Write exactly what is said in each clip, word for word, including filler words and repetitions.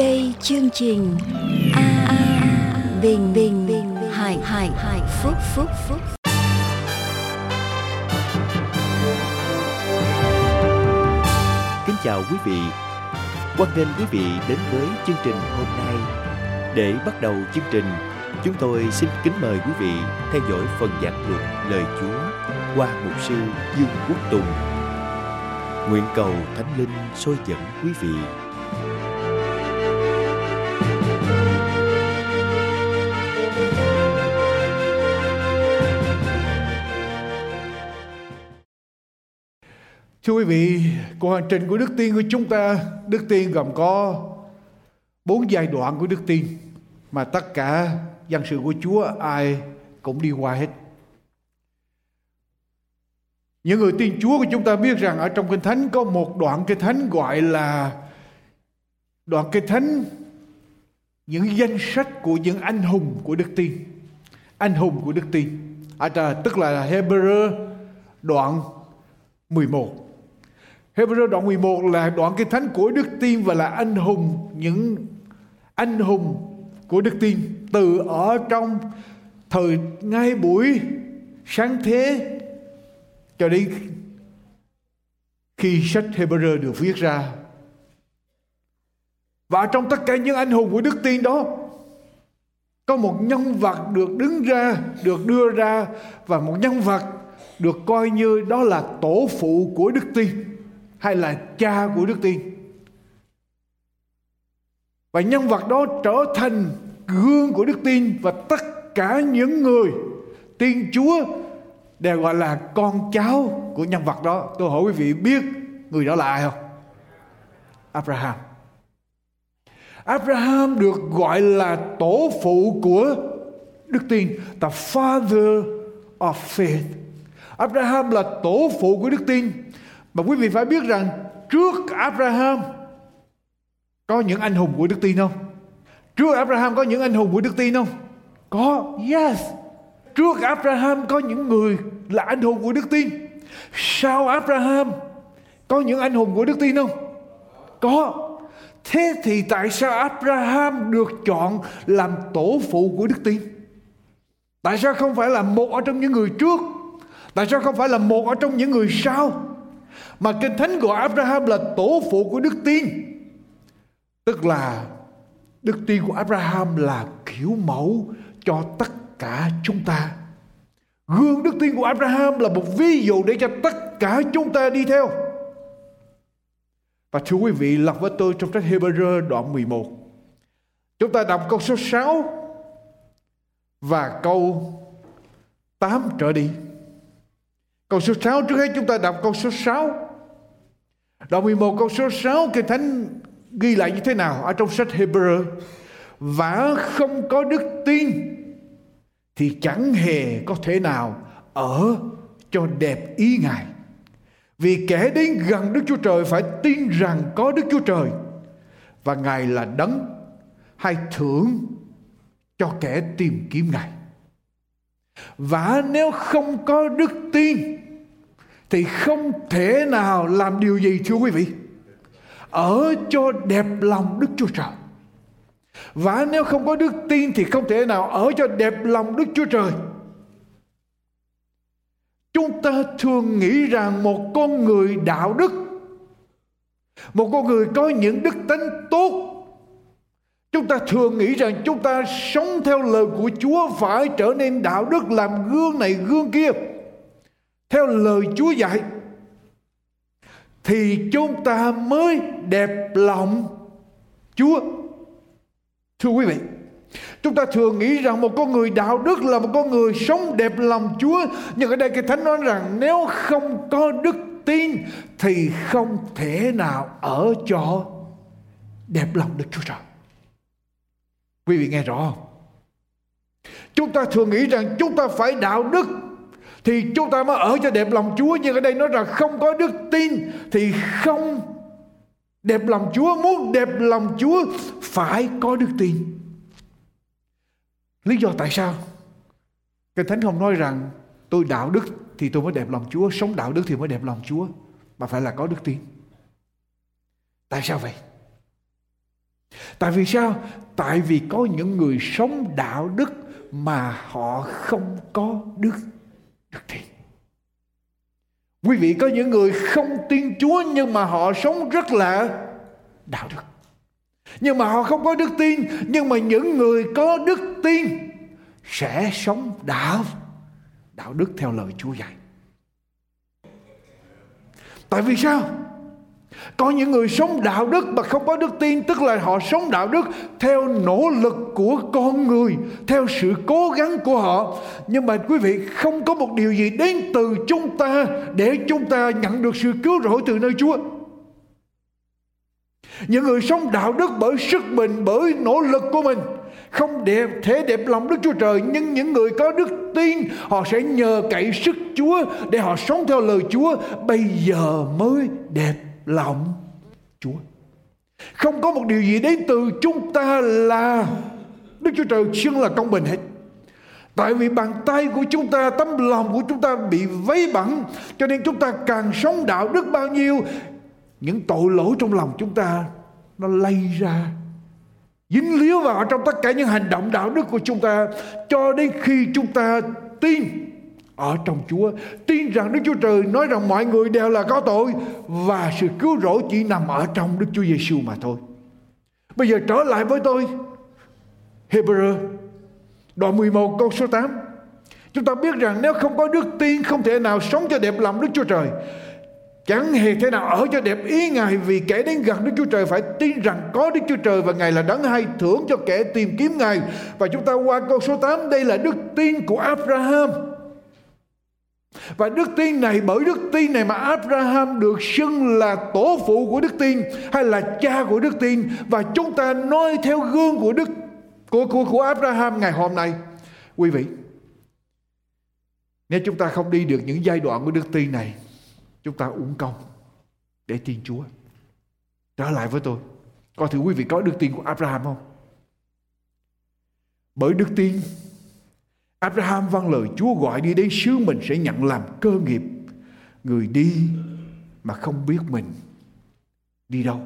đây chương trình A, A Bình Bình Bình Hải Hải Hải Phúc Phúc Phúc. Kính chào quý vị. Hoan nghênh quý vị đến với chương trình hôm nay. Để bắt đầu chương trình, chúng tôi xin kính mời quý vị theo dõi phần giảng luận lời Chúa qua mục sư Dương Quốc Tùng. Nguyện cầu Thánh Linh soi dẫn quý vị. Thưa quý vị, cuộc hành trình của đức tin của chúng ta, đức tin gồm có bốn giai đoạn của đức tin mà tất cả dân sự của Chúa ai cũng đi qua hết. Những người tin Chúa của chúng ta biết rằng ở trong Kinh Thánh có một đoạn Kinh Thánh gọi là đoạn Kinh Thánh những danh sách của những anh hùng của đức tin. Anh hùng của đức tin. À, tức là Hebrew đoạn mười một. Hebrew đoạn mười một là đoạn Kinh Thánh của đức tin và là anh hùng, những anh hùng của đức tin từ ở trong thời ngay buổi sáng thế cho đến khi sách Hebrew được viết ra. Và trong tất cả những anh hùng của đức tin đó có một nhân vật được đứng ra, được đưa ra, và một nhân vật được coi như đó là tổ phụ của đức tin hay là cha của đức tin. Và nhân vật đó trở thành gương của đức tin, và tất cả những người tin Chúa đều gọi là con cháu của nhân vật đó. Tôi hỏi quý vị biết người đó là ai không? Abraham. Abraham được gọi là tổ phụ của đức tin, the father of faith. Abraham là tổ phụ của đức tin. Mà quý vị phải biết rằng trước Abraham có những anh hùng của đức tin không? Trước Abraham có những anh hùng của đức tin không? Có, yes. Trước Abraham có những người là anh hùng của đức tin. Sau Abraham có những anh hùng của đức tin không? Có. Thế thì tại sao Abraham được chọn làm tổ phụ của đức tin? Tại sao không phải là một ở trong những người trước? Tại sao không phải là một ở trong những người sau? Mà Kinh Thánh gọi Abraham là tổ phụ của đức tin. Tức là đức tin của Abraham là kiểu mẫu cho tất cả chúng ta. Gương đức tin của Abraham là một ví dụ để cho tất cả chúng ta đi theo. Và thưa quý vị, lật với tôi trong sách Hebrew đoạn mười một. Chúng ta đọc câu số sáu và câu tám trở đi. Câu số sáu, trước hết chúng ta đọc câu số sáu. Đoạn mười một câu số sáu, Kinh Thánh ghi lại như thế nào ở trong sách Hebrew? Và không có đức tin thì chẳng hề có thể nào ở cho đẹp ý Ngài. Vì kẻ đến gần Đức Chúa Trời phải tin rằng có Đức Chúa Trời, và Ngài là đấng hay thưởng cho kẻ tìm kiếm Ngài. Và nếu không có đức tin thì không thể nào làm điều gì, thưa quý vị? Ở cho đẹp lòng Đức Chúa Trời. Và nếu không có đức tin thì không thể nào ở cho đẹp lòng Đức Chúa Trời. Chúng ta thường nghĩ rằng một con người đạo đức, một con người có những đức tánh tốt, chúng ta thường nghĩ rằng chúng ta sống theo lời của Chúa phải trở nên đạo đức, làm gương này gương kia theo lời Chúa dạy, thì chúng ta mới đẹp lòng Chúa. Thưa quý vị, chúng ta thường nghĩ rằng một con người đạo đức là một con người sống đẹp lòng Chúa. Nhưng ở đây Kinh Thánh nói rằng nếu không có đức tin thì không thể nào ở cho đẹp lòng Đức Chúa Trời. Quý vị nghe rõ không? Chúng ta thường nghĩ rằng chúng ta phải đạo đức thì chúng ta mới ở cho đẹp lòng Chúa. Nhưng ở đây nói rằng không có đức tin thì không đẹp lòng Chúa. Muốn đẹp lòng Chúa phải có đức tin. Lý do tại sao? Kinh Thánh không nói rằng tôi đạo đức thì tôi mới đẹp lòng Chúa, sống đạo đức thì mới đẹp lòng Chúa, mà phải là có đức tin. Tại sao vậy? Tại vì sao? Tại vì có những người sống đạo đức mà họ không có đức đức tin. Quý vị, có những người không tin Chúa nhưng mà họ sống rất là đạo đức, nhưng mà họ không có đức tin. Nhưng mà những người có đức tin sẽ sống đạo đạo đức theo lời Chúa dạy. Tại vì sao? Có những người sống đạo đức mà không có đức tin, tức là họ sống đạo đức theo nỗ lực của con người, theo sự cố gắng của họ. Nhưng mà quý vị, không có một điều gì đến từ chúng ta để chúng ta nhận được sự cứu rỗi từ nơi Chúa. Những người sống đạo đức bởi sức mình, bởi nỗ lực của mình, không đẹp thể đẹp lòng Đức Chúa Trời. Nhưng những người có đức tin, họ sẽ nhờ cậy sức Chúa để họ sống theo lời Chúa, bây giờ mới đẹp lòng Chúa. Không có một điều gì đến từ chúng ta là Đức Chúa Trời xưng là công bình hết. Tại vì bàn tay của chúng ta, tấm lòng của chúng ta bị vấy bẩn, cho nên chúng ta càng sống đạo đức bao nhiêu, những tội lỗi trong lòng chúng ta nó lây ra, dính líu vào trong tất cả những hành động đạo đức của chúng ta, cho đến khi chúng ta tin ở trong Chúa, tin rằng Đức Chúa Trời nói rằng mọi người đều là có tội và sự cứu rỗi chỉ nằm ở trong Đức Chúa Giêsu mà thôi. Bây giờ trở lại với tôi, Hebrew đoạn mười một câu số tám. Chúng ta biết rằng nếu không có đức tin, không thể nào sống cho đẹp lòng Đức Chúa Trời, chẳng hề thế nào ở cho đẹp ý Ngài. Vì kẻ đến gần Đức Chúa Trời phải tin rằng có Đức Chúa Trời và Ngài là đấng hay thưởng cho kẻ tìm kiếm Ngài. Và chúng ta qua câu số tám, đây là đức tin của Abraham. Và đức tin này, bởi đức tin này mà Abraham được xưng là tổ phụ của đức tin, hay là cha của đức tin. Và chúng ta nói theo gương của đức của, của, của Abraham ngày hôm nay. Quý vị, nếu chúng ta không đi được những giai đoạn của đức tin này, chúng ta uổng công để tin Chúa. Trở lại với tôi, coi thử quý vị có đức tin của Abraham không? Bởi đức tin, Abraham vâng lời Chúa gọi đi đến xứ mình sẽ nhận làm cơ nghiệp. Người đi mà không biết mình đi đâu.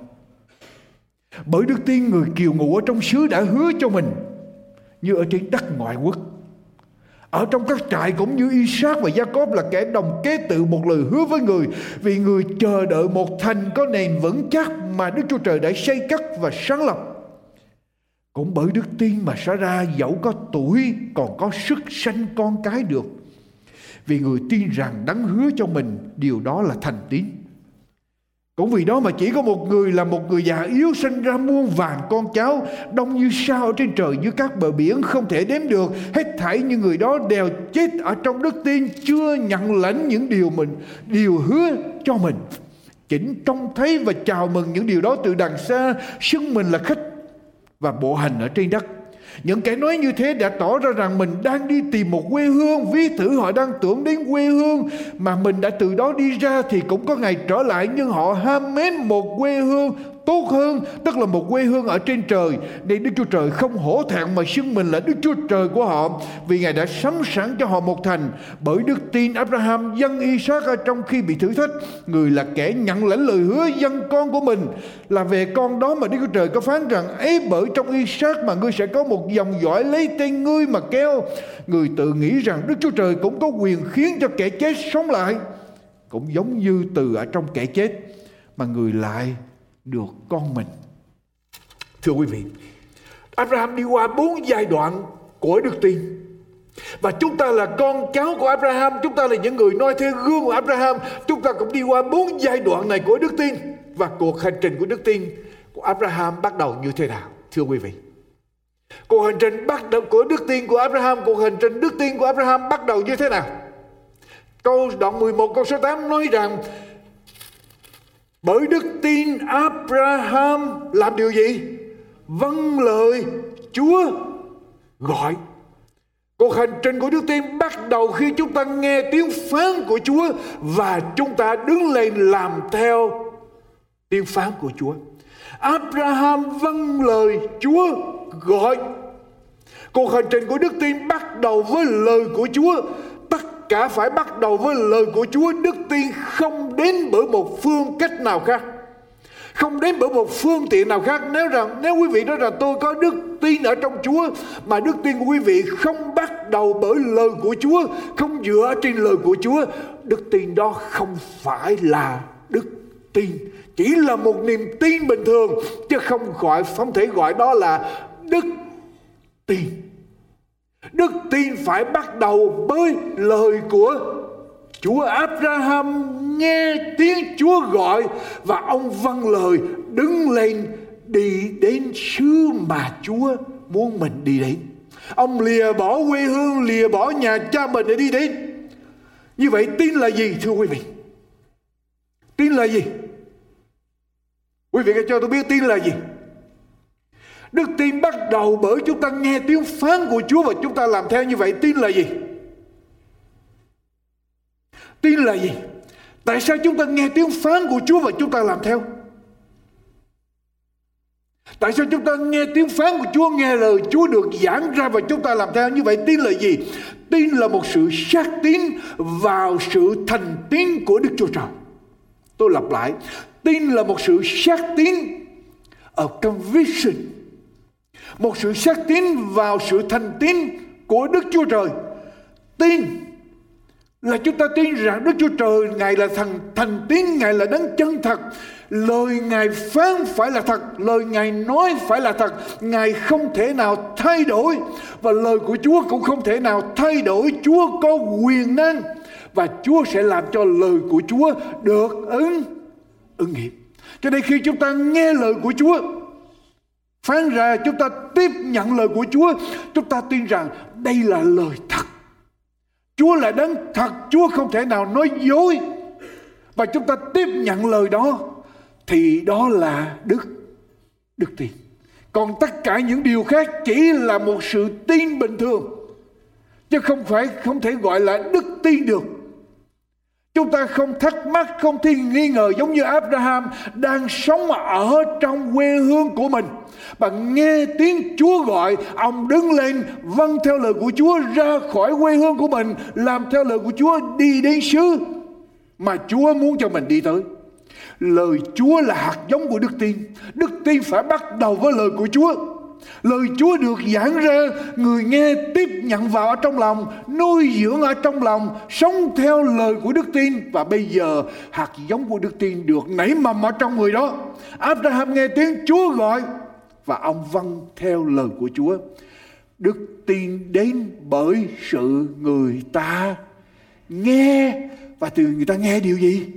Bởi đức tin, người kiều ngụ ở trong xứ đã hứa cho mình, như ở trên đất ngoại quốc, ở trong các trại, cũng như Isaac và Jacob là kẻ đồng kế tự một lời hứa với người. Vì người chờ đợi một thành có nền vững chắc mà Đức Chúa Trời đã xây cất và sáng lập. Cũng bởi đức tin mà Sa-ra dẫu có tuổi còn có sức sanh con cái được, vì người tin rằng đấng hứa cho mình điều đó là thành tín. Cũng vì đó mà chỉ có một người là một người già yếu sinh ra muôn vàn con cháu, đông như sao ở trên trời, như các bờ biển không thể đếm được. Hết thảy những người đó đều chết ở trong đức tin, chưa nhận lãnh những điều mình điều hứa cho mình, chỉnh trông thấy và chào mừng những điều đó từ đằng xa, xưng mình là khách và bộ hành ở trên đất. Những kẻ nói như thế đã tỏ ra rằng mình đang đi tìm một quê hương. Ví thử họ đang tưởng đến quê hương mà mình đã từ đó đi ra thì cũng có ngày trở lại, nhưng họ ham mến một quê hương tốt hơn, tức là một quê hương ở trên trời, nên Đức Chúa Trời không hổ thẹn mà xưng mình là Đức Chúa Trời của họ, vì Ngài đã sắm sẵn cho họ một thành. Bởi đức tin Abraham dâng Isaac ở trong khi bị thử thách, người là kẻ nhận lãnh lời hứa dâng con của mình. Là về con đó mà Đức Chúa Trời có phán rằng: ấy bởi trong Isaac mà ngươi sẽ có một dòng dõi lấy tên ngươi mà kêu. Người tự nghĩ rằng Đức Chúa Trời cũng có quyền khiến cho kẻ chết sống lại, cũng giống như từ ở trong kẻ chết mà người lại được con mình. Thưa quý vị, Abraham đi qua bốn giai đoạn của đức tin, và chúng ta là con cháu của Abraham, chúng ta là những người noi theo gương của Abraham. Chúng ta cũng đi qua bốn giai đoạn này của đức tin. Và cuộc hành trình của đức tin của Abraham bắt đầu như thế nào? Thưa quý vị, cuộc hành trình bắt đầu của đức tin của Abraham, cuộc hành trình đức tin của Abraham bắt đầu như thế nào? Câu đoạn mười một câu số tám nói rằng: bởi đức tin Abraham làm điều gì? Vâng lời Chúa gọi. Cuộc hành trình của đức tin bắt đầu khi chúng ta nghe tiếng phán của Chúa và chúng ta đứng lên làm theo tiếng phán của Chúa. Abraham vâng lời Chúa gọi. Cuộc hành trình của đức tin bắt đầu với lời của Chúa. Tất cả phải bắt đầu với lời của Chúa. Đức tin không đến bởi một phương cách nào khác, không đến bởi một phương tiện nào khác. Nếu rằng nếu quý vị nói rằng tôi có đức tin ở trong Chúa, mà đức tin của quý vị không bắt đầu bởi lời của Chúa, không dựa trên lời của Chúa, đức tin đó không phải là đức tin, chỉ là một niềm tin bình thường, chứ không gọi không thể gọi đó là đức tin. Đức tin phải bắt đầu bởi lời của Chúa. Abraham nghe tiếng Chúa gọi và ông vâng lời, đứng lên đi đến xứ mà Chúa muốn mình đi đến. Ông lìa bỏ quê hương, lìa bỏ nhà cha mình để đi đến. Như vậy tin là gì thưa quý vị? Tin là gì? Quý vị cho tôi biết tin là gì? Đức tin bắt đầu bởi chúng ta nghe tiếng phán của Chúa và chúng ta làm theo. Như vậy tin là gì? Tin là gì? Tại sao chúng ta nghe tiếng phán của Chúa và chúng ta làm theo? Tại sao chúng ta nghe tiếng phán của Chúa, nghe lời Chúa được giảng ra và chúng ta làm theo? Như vậy tin là gì? Tin là một sự xác tín vào sự thành tín của Đức Chúa Trời. Tôi lặp lại, tin là một sự xác tín, a conviction, một sự xác tín vào sự thành tín của Đức Chúa Trời. Tin là chúng ta tin rằng Đức Chúa Trời Ngài là thần thành tín, Ngài là đấng chân thật. Lời Ngài phán phải là thật, lời Ngài nói phải là thật. Ngài không thể nào thay đổi, và lời của Chúa cũng không thể nào thay đổi. Chúa có quyền năng và Chúa sẽ làm cho lời của Chúa được ứng ứng nghiệm. Cho nên khi chúng ta nghe lời của Chúa phán ra, chúng ta tiếp nhận lời của Chúa, chúng ta tin rằng đây là lời thật. Chúa là đấng thật, Chúa không thể nào nói dối, và chúng ta tiếp nhận lời đó thì đó là đức đức tin. Còn tất cả những điều khác chỉ là một sự tin bình thường, chứ không phải không thể gọi là đức tin được. Chúng ta không thắc mắc, không thi nghi ngờ giống như Abraham đang sống ở trong quê hương của mình, và nghe tiếng Chúa gọi, ông đứng lên vâng theo lời của Chúa, ra khỏi quê hương của mình, làm theo lời của Chúa, đi đến xứ mà Chúa muốn cho mình đi tới. Lời Chúa là hạt giống của đức tin. Đức tin phải bắt đầu với lời của Chúa. Lời Chúa được giảng ra, người nghe tiếp nhận vào ở trong lòng, nuôi dưỡng ở trong lòng, sống theo lời của đức tin, và bây giờ hạt giống của đức tin được nảy mầm ở trong người đó. Abraham nghe tiếng Chúa gọi và ông vâng theo lời của Chúa. Đức tin đến bởi sự người ta nghe. Và từ người ta nghe điều gì?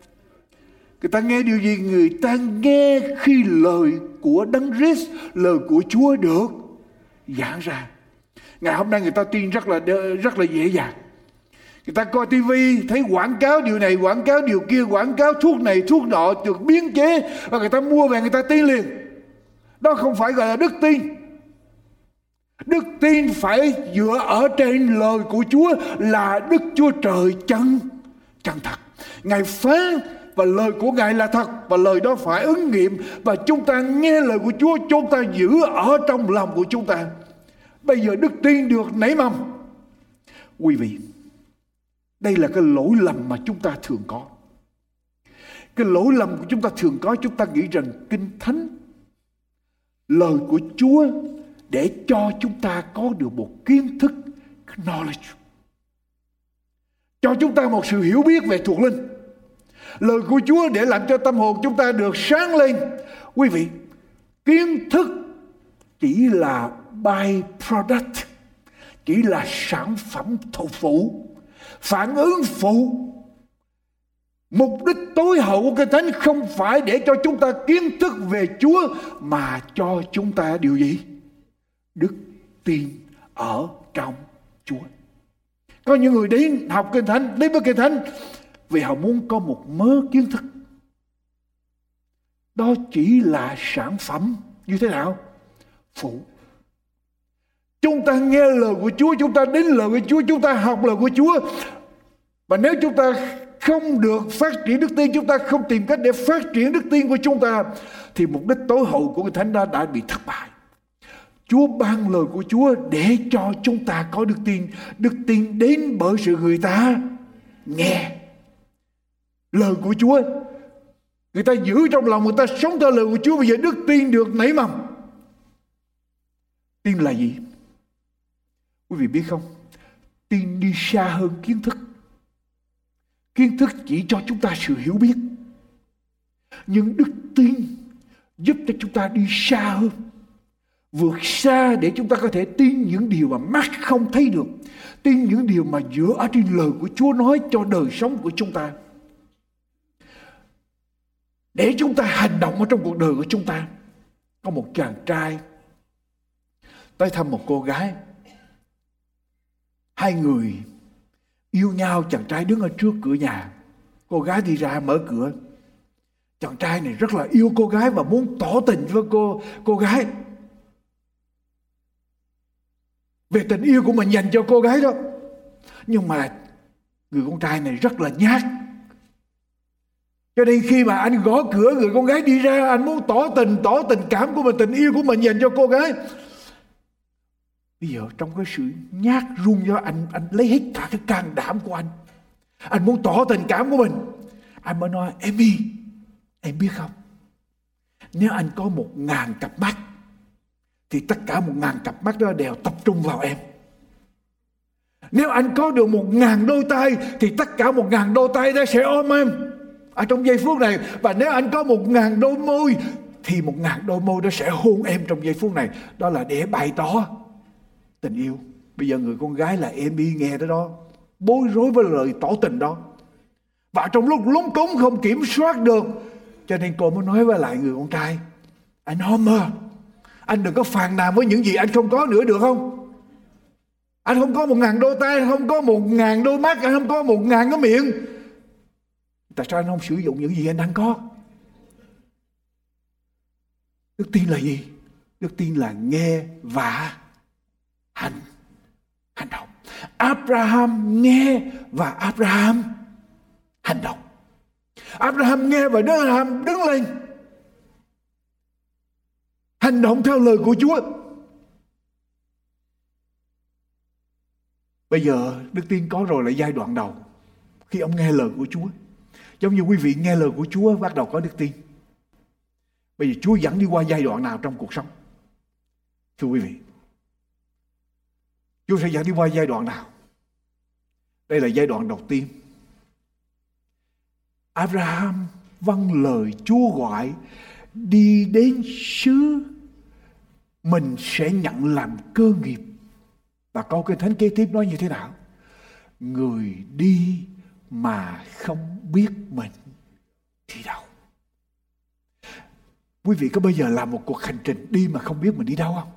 Người ta nghe điều gì? Người ta nghe khi lời của Đấng Christ, lời của Chúa được giảng ra. Ngày hôm nay người ta tin rất là rất là dễ dàng. Người ta coi tivi thấy quảng cáo điều này, quảng cáo điều kia, quảng cáo thuốc này, thuốc nọ được biến chế, và người ta mua về, người ta tin liền. Đó không phải gọi là đức tin. Đức tin phải dựa ở trên lời của Chúa, là Đức Chúa Trời chân chân thật. Ngài phán và lời của Ngài là thật, và lời đó phải ứng nghiệm, và chúng ta nghe lời của Chúa, chúng ta giữ ở trong lòng của chúng ta. Bây giờ đức tin được nảy mầm. Quý vị, đây là cái lỗi lầm mà chúng ta thường có. Cái lỗi lầm của chúng ta thường có, chúng ta nghĩ rằng Kinh Thánh, lời của Chúa để cho chúng ta có được một kiến thức, knowledge, cho chúng ta một sự hiểu biết về thuộc linh. Lời của Chúa để làm cho tâm hồn chúng ta được sáng lên. Quý vị, kiến thức chỉ là byproduct, chỉ là sản phẩm phụ, phản ứng phụ. Mục đích tối hậu của Kinh Thánh không phải để cho chúng ta kiến thức về Chúa, mà cho chúng ta điều gì? Đức tin ở trong Chúa. Có những người đến học Kinh Thánh, đến với Kinh Thánh vì họ muốn có một mớ kiến thức. Đó chỉ là sản phẩm như thế nào? Phụ. Chúng ta nghe lời của Chúa, chúng ta đến lời của Chúa, chúng ta học lời của Chúa. Và nếu chúng ta không được phát triển đức tin, chúng ta không tìm cách để phát triển đức tin của chúng ta, thì mục đích tối hậu của Kinh Thánh đó đã bị thất bại. Chúa ban lời của Chúa để cho chúng ta có đức tin. Đức tin đến bởi sự người ta nghe lời của Chúa. Người ta giữ trong lòng, người ta sống theo lời của Chúa. Bây giờ đức tin được nảy mầm. Tin là gì? Quý vị biết không? Tin đi xa hơn kiến thức. Kiến thức chỉ cho chúng ta sự hiểu biết, nhưng đức tin giúp cho chúng ta đi xa hơn, vượt xa để chúng ta có thể tin những điều mà mắt không thấy được, tin những điều mà dựa ở trên lời của Chúa nói cho đời sống của chúng ta, để chúng ta hành động ở trong cuộc đời của chúng ta. Có một chàng trai tới thăm một cô gái. Hai người yêu nhau, chàng trai đứng ở trước cửa nhà, cô gái đi ra mở cửa. Chàng trai này rất là yêu cô gái và muốn tỏ tình với cô cô gái, về tình yêu của mình dành cho cô gái đó. Nhưng mà người con trai này rất là nhát, cho nên khi mà anh gõ cửa, người con gái đi ra, anh muốn tỏ tình, tỏ tình cảm của mình, tình yêu của mình dành cho cô gái. Bây giờ trong cái sự nhát run do anh, anh lấy hết cả cái can đảm của anh. Anh muốn tỏ tình cảm của mình. Anh mới nói: Amy, em biết không, nếu anh có một ngàn cặp mắt thì tất cả một ngàn cặp mắt đó đều tập trung vào em. Nếu anh có được một ngàn đôi tay thì tất cả một ngàn đôi tay đó sẽ ôm em ở trong giây phút này. Và nếu anh có một ngàn đôi môi thì một ngàn đôi môi đó sẽ hôn em trong giây phút này. Đó là để bày tỏ tình yêu. Bây giờ người con gái là Amy nghe tới đó bối rối với lời tỏ tình đó, và trong lúc lúng túng không kiểm soát được, cho nên cô mới nói với lại người con trai: Anh Homer, anh đừng có phàn nàn với những gì anh không có nữa được không? Anh không có một ngàn đôi tay, anh không có một ngàn đôi mắt, anh không có một ngàn cái miệng. Tại sao anh không sử dụng những gì anh đang có? Đức tin là gì? Đức tin là nghe và hành hành động. Abraham nghe và Abraham hành động. Abraham nghe và Abraham đứng lên hành động theo lời của Chúa. Bây giờ đức tin có rồi là giai đoạn đầu, khi ông nghe lời của Chúa. Giống như quý vị nghe lời của Chúa bắt đầu có đức tin. Bây giờ Chúa dẫn đi qua giai đoạn nào trong cuộc sống? Thưa quý vị, Chúa sẽ dẫn đi qua giai đoạn nào? Đây là giai đoạn đầu tiên. Abraham vâng lời Chúa gọi đi đến xứ mình sẽ nhận làm cơ nghiệp. Và câu Kinh Thánh kế tiếp nói như thế nào? Người đi mà không biết mình đi đâu. Quý vị có bao giờ làm một cuộc hành trình đi mà không biết mình đi đâu không?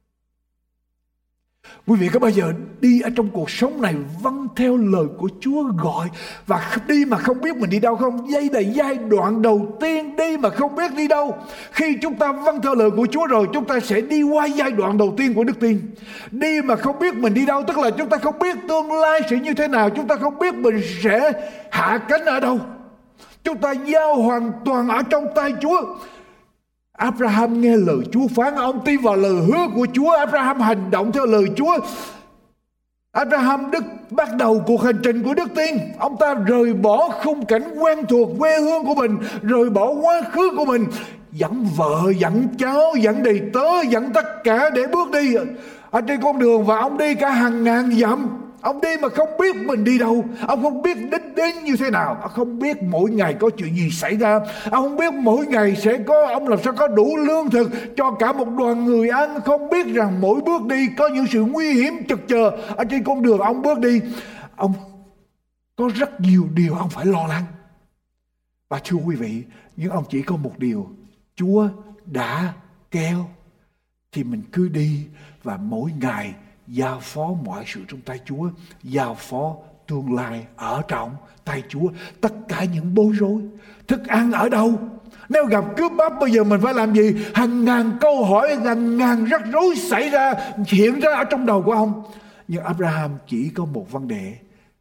Quý vị có bao giờ đi ở trong cuộc sống này vâng theo lời của Chúa gọi và đi mà không biết mình đi đâu không? Đây là giai đoạn đầu tiên đi mà không biết đi đâu. Khi chúng ta vâng theo lời của Chúa rồi, chúng ta sẽ đi qua giai đoạn đầu tiên của đức tin. Đi mà không biết mình đi đâu, tức là chúng ta không biết tương lai sẽ như thế nào, chúng ta không biết mình sẽ hạ cánh ở đâu. Chúng ta giao hoàn toàn ở trong tay Chúa. Abraham nghe lời Chúa phán, ông tin vào lời hứa của Chúa. Abraham hành động theo lời Chúa. Abraham đức bắt đầu cuộc hành trình của đức tin. Ông ta rời bỏ khung cảnh quen thuộc quê hương của mình, rời bỏ quá khứ của mình, dẫn vợ, dẫn cháu, dẫn đầy tớ, dẫn tất cả để bước đi ở trên con đường. Và ông đi cả hàng ngàn dặm. Ông đi mà không biết mình đi đâu. Ông không biết đích đến như thế nào. Ông không biết mỗi ngày có chuyện gì xảy ra. Ông không biết mỗi ngày sẽ có, ông làm sao có đủ lương thực cho cả một đoàn người ăn. Không biết rằng mỗi bước đi có những sự nguy hiểm chực chờ ở trên con đường ông bước đi. Ông có rất nhiều điều ông phải lo lắng. Và thưa quý vị, nhưng ông chỉ có một điều: Chúa đã kêu thì mình cứ đi, và mỗi ngày giao phó mọi sự trong tay Chúa, giao phó tương lai ở trong tay Chúa. Tất cả những bối rối, thức ăn ở đâu, nếu gặp cướp bóc bây giờ mình phải làm gì? Hàng ngàn câu hỏi, hàng ngàn rắc rối xảy ra, hiện ra ở trong đầu của ông. Nhưng Abraham chỉ có một vấn đề: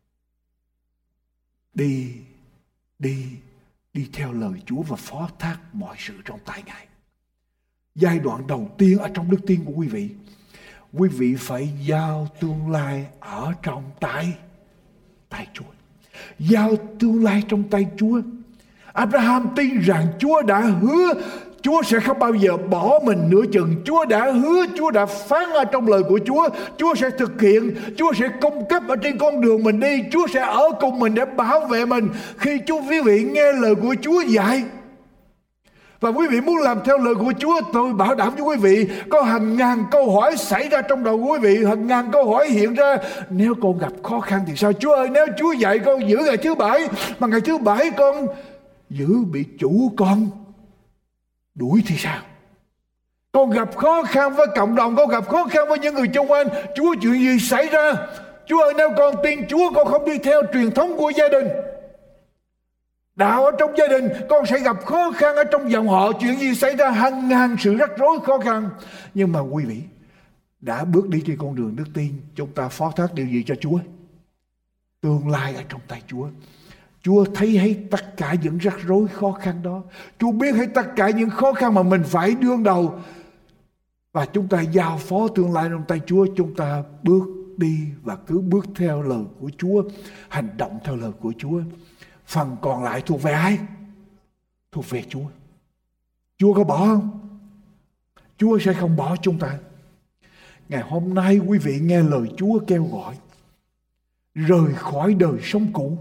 đi, đi, đi theo lời Chúa và phó thác mọi sự trong tay Ngài. Giai đoạn đầu tiên ở trong đức tin của quý vị, quý vị phải giao tương lai ở trong tay tay Chúa. Giao tương lai trong tay Chúa. Abraham tin rằng Chúa đã hứa Chúa sẽ không bao giờ bỏ mình nửa chừng. Chúa đã hứa, Chúa đã phán ở trong lời của Chúa. Chúa sẽ thực hiện, Chúa sẽ cung cấp ở trên con đường mình đi. Chúa sẽ ở cùng mình để bảo vệ mình. Khi chú quý vị nghe lời của Chúa dạy và quý vị muốn làm theo lời của Chúa, tôi bảo đảm cho quý vị có hàng ngàn câu hỏi xảy ra trong đầu của quý vị, hàng ngàn câu hỏi hiện ra. Nếu con gặp khó khăn thì sao? Chúa ơi, nếu Chúa dạy con giữ ngày thứ bảy mà ngày thứ bảy con giữ bị chủ con đuổi thì sao? Con gặp khó khăn với cộng đồng, con gặp khó khăn với những người xung quanh, Chúa chuyện gì xảy ra? Chúa ơi, nếu con tin Chúa, con không đi theo truyền thống của gia đình, đạo ở trong gia đình, con sẽ gặp khó khăn ở trong dòng họ, chuyện gì xảy ra? Hàng ngàn sự rắc rối khó khăn. Nhưng mà quý vị đã bước đi trên con đường đức tin, chúng ta phó thác điều gì cho Chúa? Tương lai ở trong tay Chúa. Chúa thấy hết tất cả những rắc rối khó khăn đó. Chúa biết hết tất cả những khó khăn mà mình phải đương đầu. Và chúng ta giao phó tương lai trong tay Chúa. Chúng ta bước đi và cứ bước theo lời của Chúa, hành động theo lời của Chúa. Phần còn lại thuộc về ai? Thuộc về Chúa. Chúa có bỏ không? Chúa sẽ không bỏ chúng ta. Ngày hôm nay quý vị nghe lời Chúa kêu gọi rời khỏi đời sống cũ,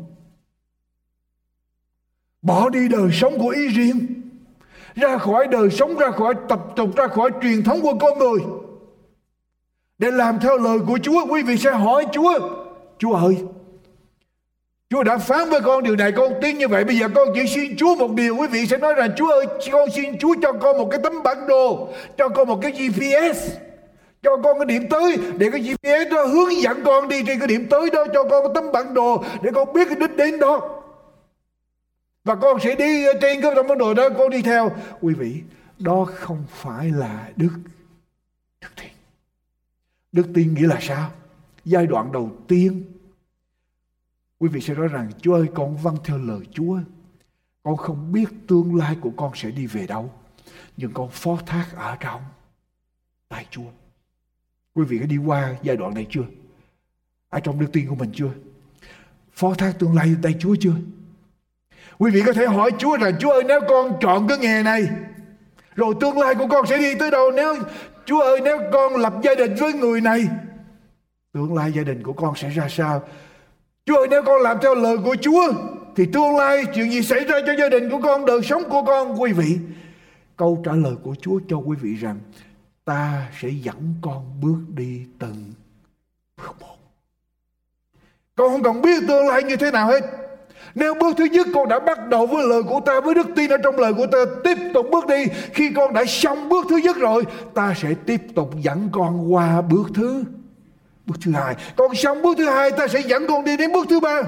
bỏ đi đời sống của ý riêng, ra khỏi đời sống, ra khỏi tập tục, ra khỏi truyền thống của con người để làm theo lời của Chúa. Quý vị sẽ hỏi Chúa, Chúa ơi, Chúa đã phán với con điều này, con tin như vậy, bây giờ con chỉ xin Chúa một điều. Quý vị sẽ nói rằng Chúa ơi, con xin Chúa cho con một cái tấm bản đồ, cho con một cái giê pê ét, cho con cái điểm tới, để cái giê pê ét đó hướng dẫn con đi trên cái điểm tới đó, cho con cái tấm bản đồ để con biết cái đích đến đó. Và con sẽ đi trên cái tấm bản đồ đó, con đi theo. Quý vị, đó không phải là đức đức tin. Đức tin nghĩa là sao? Giai đoạn đầu tiên, quý vị sẽ nói rằng Chúa ơi, con vâng theo lời Chúa. Con không biết tương lai của con sẽ đi về đâu, nhưng con phó thác ở trong tay Chúa. Quý vị có đi qua giai đoạn này chưa? Ở trong đức tin của mình chưa? Phó thác tương lai tay Chúa chưa? Quý vị có thể hỏi Chúa rằng Chúa ơi, nếu con chọn cái nghề này, rồi tương lai của con sẽ đi tới đâu? Nếu Chúa ơi, nếu con lập gia đình với người này, tương lai gia đình của con sẽ ra sao? Chúa ơi, nếu con làm theo lời của Chúa thì tương lai chuyện gì xảy ra cho gia đình của con, đời sống của con? Quý vị, câu trả lời của Chúa cho quý vị rằng ta sẽ dẫn con bước đi từng bước một. Con không cần biết tương lai như thế nào hết. Nếu bước thứ nhất con đã bắt đầu với lời của ta, với đức tin ở trong lời của ta, tiếp tục bước đi. Khi con đã xong bước thứ nhất rồi, ta sẽ tiếp tục dẫn con qua bước thứ Bước thứ hai. Con xong bước thứ hai, ta sẽ dẫn con đi đến bước thứ ba.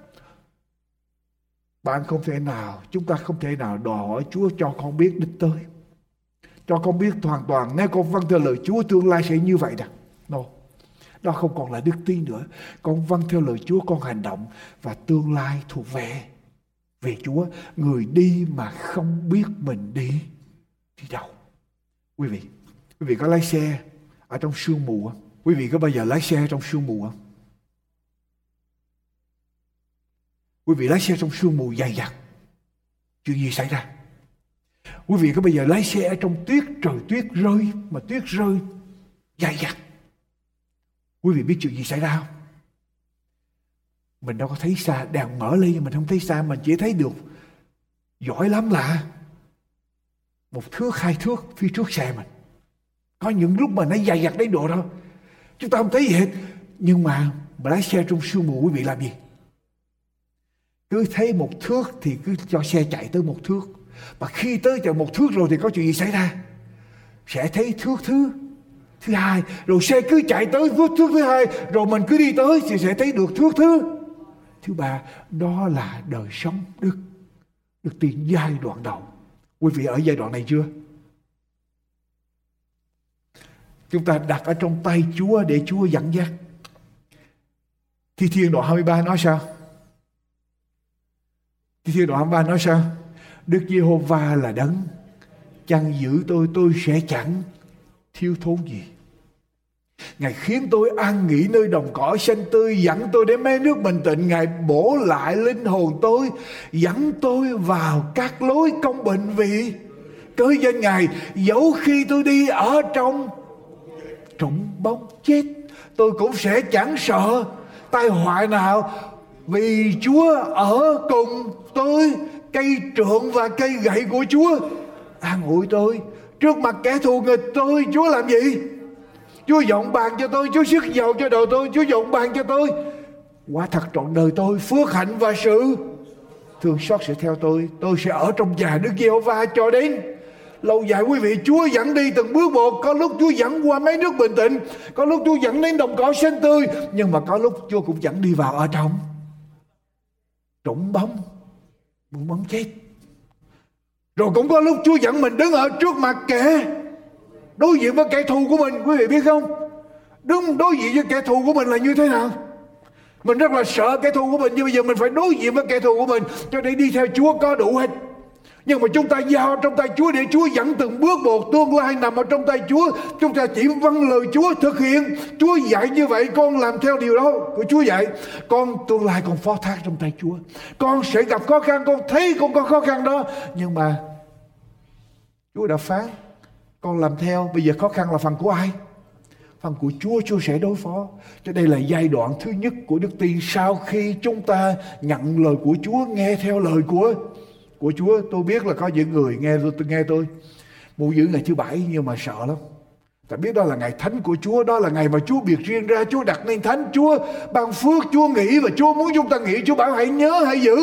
Bạn không thể nào, chúng ta không thể nào đòi hỏi Chúa cho con biết đích tới, cho con biết hoàn toàn nếu con vâng theo lời Chúa tương lai sẽ như vậy đó. No. Đó không còn là đức tin nữa. Con vâng theo lời Chúa, con hành động, và tương lai thuộc về về Chúa. Người đi mà không biết mình đi đi đâu. Quý vị, quý vị có lái xe ở trong sương mù không? Quý vị có bao giờ lái xe trong sương mù không? Quý vị lái xe trong sương mù dày đặc, chuyện gì xảy ra? Quý vị có bao giờ lái xe ở trong tuyết, trời tuyết rơi, mà tuyết rơi dày đặc, quý vị biết chuyện gì xảy ra không? Mình đâu có thấy xa, đèn mở lên nhưng mình không thấy xa, mình chỉ thấy được giỏi lắm là một thước, hai thước phía trước xe mình. Có những lúc mà nó dày đặc đến độ đó chúng ta không thấy gì hết. Nhưng mà mà lái xe trong sương mù, quý vị làm gì? Cứ thấy một thước thì cứ cho xe chạy tới một thước. Và khi tới chạy một thước rồi thì có chuyện gì xảy ra? Sẽ thấy thước thứ thứ hai, rồi xe cứ chạy tới thước thước thứ hai, rồi mình cứ đi tới thì sẽ thấy được thước thứ thứ ba. Đó là đời sống đức đức tin giai đoạn đầu. Quý vị ở giai đoạn này chưa? Chúng ta đặt ở trong tay Chúa để Chúa dẫn dắt. Thi Thiên đoạn hai mươi ba nói sao? Thi Thiên đoạn hai mươi ba nói sao? Đức Giê-hô-va là đấng chăn giữ tôi, tôi sẽ chẳng thiếu thốn gì. Ngài khiến tôi an nghỉ nơi đồng cỏ xanh tươi, dẫn tôi đến mé nước bình tĩnh. Ngài bổ lại linh hồn tôi, dẫn tôi vào các lối công bình vì cớ danh Ngài. Dẫu khi tôi đi ở trong trũng bóng chết, tôi cũng sẽ chẳng sợ tai họa nào, vì Chúa ở cùng tôi. Cây trượng và cây gậy của Chúa an ủi tôi. Trước mặt kẻ thù nghịch tôi, Chúa làm gì? Chúa dọn bàn cho tôi, Chúa sức dầu cho đầu tôi, Chúa dọn bàn cho tôi. Quả thật trọn đời tôi, phước hạnh và sự thương xót sẽ theo tôi. Tôi sẽ ở trong nhà Đức Giê-hô-va cho đến lâu dài. Quý vị, Chúa dẫn đi từng bước một. Có lúc Chúa dẫn qua mấy nước bình tĩnh, có lúc Chúa dẫn đến đồng cỏ xanh tươi, nhưng mà có lúc Chúa cũng dẫn đi vào ở trong trũng bóng, bụng bóng chết. Rồi cũng có lúc Chúa dẫn mình đứng ở trước mặt kẻ đối diện với kẻ thù của mình. Quý vị biết không, đứng đối diện với kẻ thù của mình là như thế nào? Mình rất là sợ kẻ thù của mình, nhưng bây giờ mình phải đối diện với kẻ thù của mình. Cho nên đi theo Chúa có đủ hết. Nhưng mà chúng ta giao trong tay Chúa để Chúa dẫn từng bước một. Tương lai nằm ở trong tay Chúa. Chúng ta chỉ vâng lời Chúa thực hiện. Chúa dạy như vậy, con làm theo điều đó của Chúa dạy. Con tương lai con phó thác trong tay Chúa. Con sẽ gặp khó khăn, con thấy con có khó khăn đó, nhưng mà Chúa đã phán, con làm theo. Bây giờ khó khăn là phần của ai? Phần của Chúa, Chúa sẽ đối phó. Cho đây là giai đoạn thứ nhất của đức tin. Sau khi chúng ta nhận lời của Chúa, nghe theo lời của của Chúa. Tôi biết là có những người nghe tôi nghe tôi mụ giữ ngày thứ bảy nhưng mà sợ lắm. Tại biết đó là ngày thánh của Chúa, đó là ngày mà Chúa biệt riêng ra, Chúa đặt nên thánh, Chúa ban phước, Chúa nghĩ và Chúa muốn chúng ta nghĩ. Chúa bảo hãy nhớ, hãy giữ.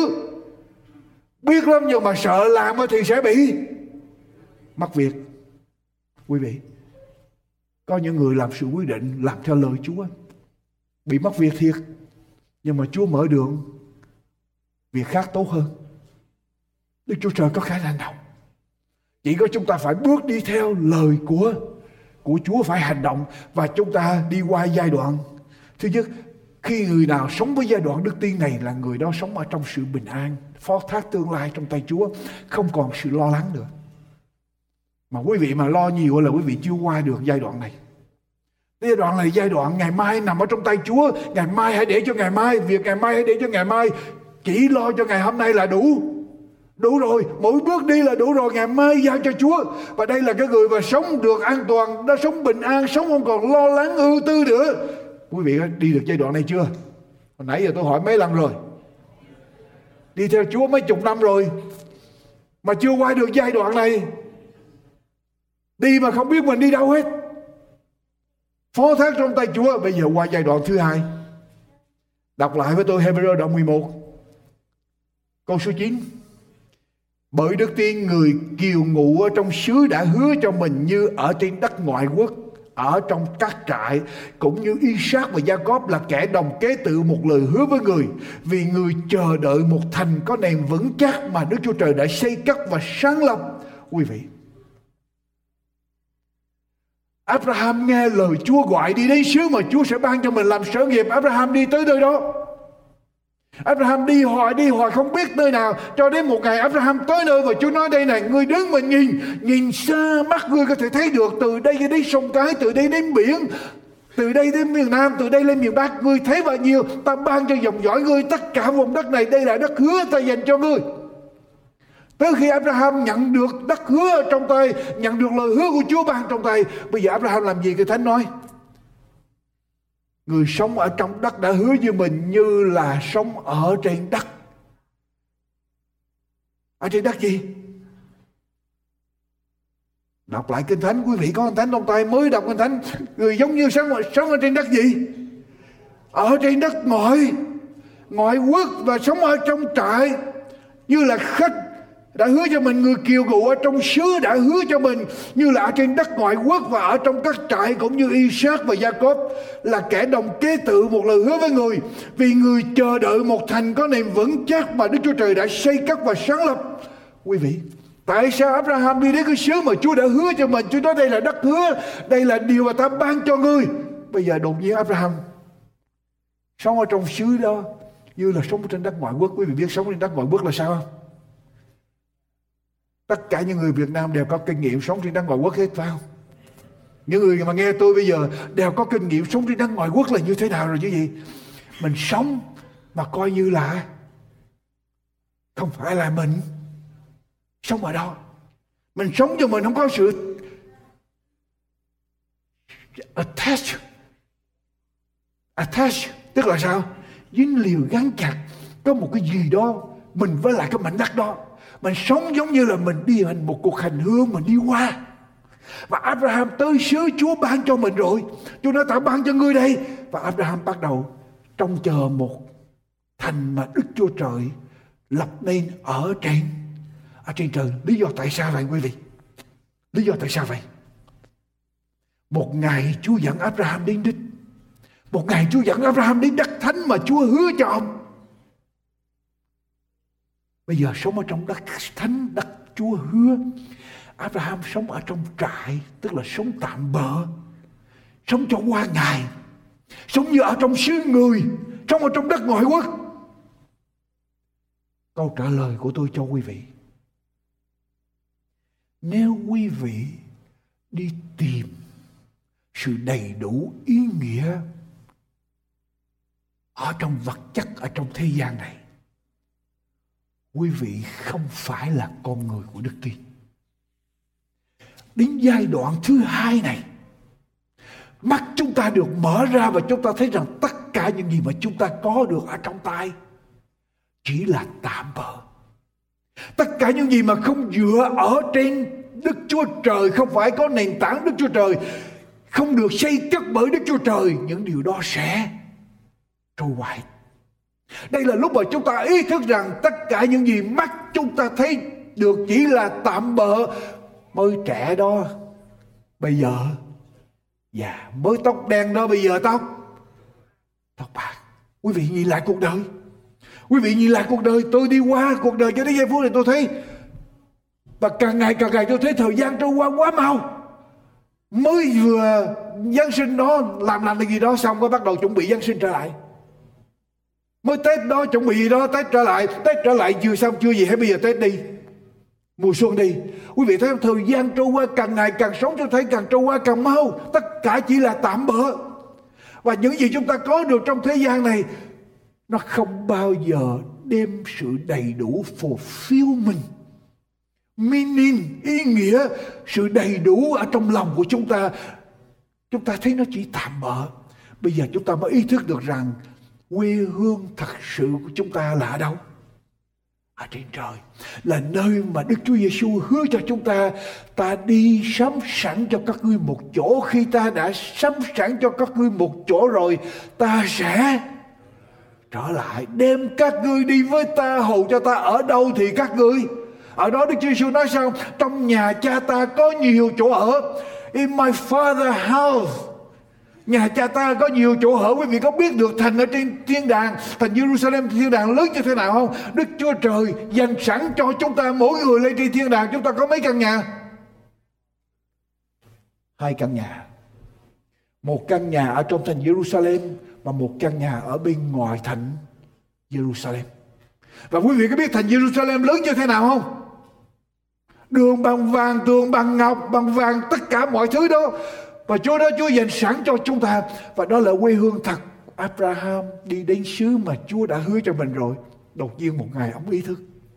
Biết lắm nhưng mà sợ làm thì sẽ bị mất việc. Quý vị, có những người làm sự quyết định làm theo lời Chúa, bị mất việc thiệt, nhưng mà Chúa mở đường việc khác tốt hơn. Đức Chúa Trời có khả năng nào? Chỉ có chúng ta phải bước đi theo lời của của Chúa, phải hành động. Và chúng ta đi qua giai đoạn thứ nhất. Khi người nào sống với giai đoạn đức tin này là người đó sống ở trong sự bình an, phó thác tương lai trong tay Chúa, không còn sự lo lắng nữa. Mà quý vị mà lo nhiều là quý vị chưa qua được giai đoạn này. Giai đoạn này giai đoạn ngày mai nằm ở trong tay Chúa. Ngày mai hãy để cho ngày mai, việc ngày mai hãy để cho ngày mai. Chỉ lo cho ngày hôm nay là đủ. Đủ rồi, mỗi bước đi là đủ rồi. Ngày mai giao cho Chúa. Và đây là cái người mà sống được an toàn, đã sống bình an, sống không còn lo lắng ưu tư nữa. Quý vị đi được giai đoạn này chưa? Hồi nãy giờ tôi hỏi mấy lần rồi. Đi theo Chúa mấy chục năm rồi mà chưa qua được giai đoạn này. Đi mà không biết mình đi đâu hết. Phó thác trong tay Chúa. Bây giờ qua giai đoạn thứ hai. Đọc lại với tôi Hebrew đoạn mười một câu số chín. Bởi đức tin người kiều ngụ ở trong xứ đã hứa cho mình như ở trên đất ngoại quốc, ở trong các trại, cũng như Isaac và Jacob là kẻ đồng kế tự một lời hứa với người, vì người chờ đợi một thành có nền vững chắc mà Đức Chúa Trời đã xây cất và sáng lập. Quý vị, Abraham nghe lời Chúa gọi đi đến xứ mà Chúa sẽ ban cho mình làm sở nghiệp. Abraham đi tới nơi đó. Abraham đi hoài đi hoài không biết nơi nào, cho đến một ngày Abraham tới nơi và Chúa nói đây này, ngươi đứng mình nhìn, nhìn xa mắt ngươi có thể thấy được từ đây đến sông Cái, từ đây đến biển, từ đây đến miền Nam, từ đây lên miền Bắc, ngươi thấy bao nhiêu, ta ban cho dòng dõi ngươi tất cả vùng đất này, đây là đất hứa ta dành cho ngươi. Tới khi Abraham nhận được đất hứa ở trong tay, nhận được lời hứa của Chúa ban trong tay, bây giờ Abraham làm gì? Cái Thánh nói người sống ở trong đất đã hứa với mình như là sống ở trên đất. Ở trên đất gì? Đọc lại Kinh Thánh, quý vị có Kinh Thánh trong tay mới đọc Kinh Thánh. Người giống như sống ở, sống ở trên đất gì? Ở trên đất ngoại ngoại quốc và sống ở trong trại, như là khách đã hứa cho mình. Người kiều ngụ ở trong xứ đã hứa cho mình như là ở trên đất ngoại quốc và ở trong các trại, cũng như Isaac và Jacob là kẻ đồng kế tự một lời hứa với người, vì người chờ đợi một thành có nền vững chắc mà Đức Chúa Trời đã xây cất và sáng lập. Quý vị, tại sao Abraham đi đến cái xứ mà Chúa đã hứa cho mình? Chúa nói đây là đất hứa, đây là điều mà ta ban cho ngươi. Bây giờ đột nhiên Abraham sống ở trong xứ đó như là sống trên đất ngoại quốc. Quý vị biết sống trên đất ngoại quốc là sao không? Tất cả những người Việt Nam đều có kinh nghiệm sống trên đất ngoại quốc hết, phải không? Những người mà nghe tôi bây giờ đều có kinh nghiệm sống trên đất ngoại quốc là như thế nào rồi chứ gì. Mình sống mà coi như là không phải là mình sống ở đó. Mình sống cho mình không có sự attach. Attach tức là sao? Dính liền gắn chặt. Có một cái gì đó mình với lại cái mảnh đất đó. Mình sống giống như là mình đi hành một cuộc hành hương, mình đi qua. Và Abraham tới xứ Chúa ban cho mình rồi. Chúa nói ta ban cho ngươi đây. Và Abraham bắt đầu trông chờ một thành mà Đức Chúa Trời lập nên ở trên ở trên trời. Lý do tại sao vậy quý vị? Lý do tại sao vậy? Một ngày Chúa dẫn Abraham đến đích. Một ngày Chúa dẫn Abraham đến đất thánh mà Chúa hứa cho ông. Bây giờ sống ở trong đất thánh, đất Chúa hứa. Abraham sống ở trong trại, tức là sống tạm bợ, sống cho qua ngày, sống như ở trong xứ người, sống ở trong đất ngoại quốc. Câu trả lời của tôi cho quý vị: nếu quý vị đi tìm sự đầy đủ ý nghĩa ở trong vật chất, ở trong thế gian này, quý vị không phải là con người của đức tin. Đến giai đoạn thứ hai này, mắt chúng ta được mở ra và chúng ta thấy rằng tất cả những gì mà chúng ta có được ở trong tay chỉ là tạm bợ. Tất cả những gì mà không dựa ở trên Đức Chúa Trời, không phải có nền tảng Đức Chúa Trời, không được xây cất bởi Đức Chúa Trời, những điều đó sẽ trôi hoài. Đây là lúc mà chúng ta ý thức rằng tất cả những gì mắt chúng ta thấy được chỉ là tạm bợ. Mới trẻ đó bây giờ già, mới tóc đen đó bây giờ tóc tóc bạc. Quý vị nhìn lại cuộc đời, quý vị nhìn lại cuộc đời. Tôi đi qua cuộc đời cho đến giây phút này tôi thấy, và càng ngày càng ngày tôi thấy thời gian trôi qua quá mau. Mới vừa Giáng sinh đó làm làm cái gì đó xong, có bắt đầu chuẩn bị Giáng sinh trở lại. Mới Tết đó chuẩn bị gì đó, Tết trở lại, Tết trở lại chưa xong chưa gì hết, bây giờ Tết đi, mùa xuân đi. Quý vị thấy thời gian trôi qua càng ngày càng sống cho thấy càng trôi qua càng mau. Tất cả chỉ là tạm bợ. Và những gì chúng ta có được trong thế gian này, nó không bao giờ đem sự đầy đủ fulfillment, meaning, ý nghĩa, sự đầy đủ ở trong lòng của chúng ta. Chúng ta thấy nó chỉ tạm bợ. Bây giờ chúng ta mới ý thức được rằng quê hương thật sự của chúng ta là ở đâu? Ở trên trời, là nơi mà Đức Chúa Giêsu hứa cho chúng ta. Ta đi sắm sẵn cho các ngươi một chỗ. Khi ta đã sắm sẵn cho các ngươi một chỗ rồi, ta sẽ trở lại đem các ngươi đi với ta. Hầu cho ta ở đâu thì các ngươi ở đó. Đức Chúa Giêsu nói sao? Trong nhà cha ta có nhiều chỗ ở. In my father's house, nhà cha ta có nhiều chỗ ở. Quý vị có biết được thành ở trên thiên đàng, thành Jerusalem thiên đàng lớn như thế nào không? Đức Chúa Trời dành sẵn cho chúng ta, mỗi người lên trên thiên đàng. Chúng ta có mấy căn nhà? Hai căn nhà. Một căn nhà ở trong thành Jerusalem và một căn nhà ở bên ngoài thành Jerusalem. Và quý vị có biết thành Jerusalem lớn như thế nào không? Đường bằng vàng, tường bằng ngọc, bằng vàng, tất cả mọi thứ đó. Và Chúa đó Chúa dành sẵn cho chúng ta. Và đó là quê hương thật. Abraham đi đến xứ mà Chúa đã hứa cho mình rồi. Đột nhiên một ngày ông ý thức.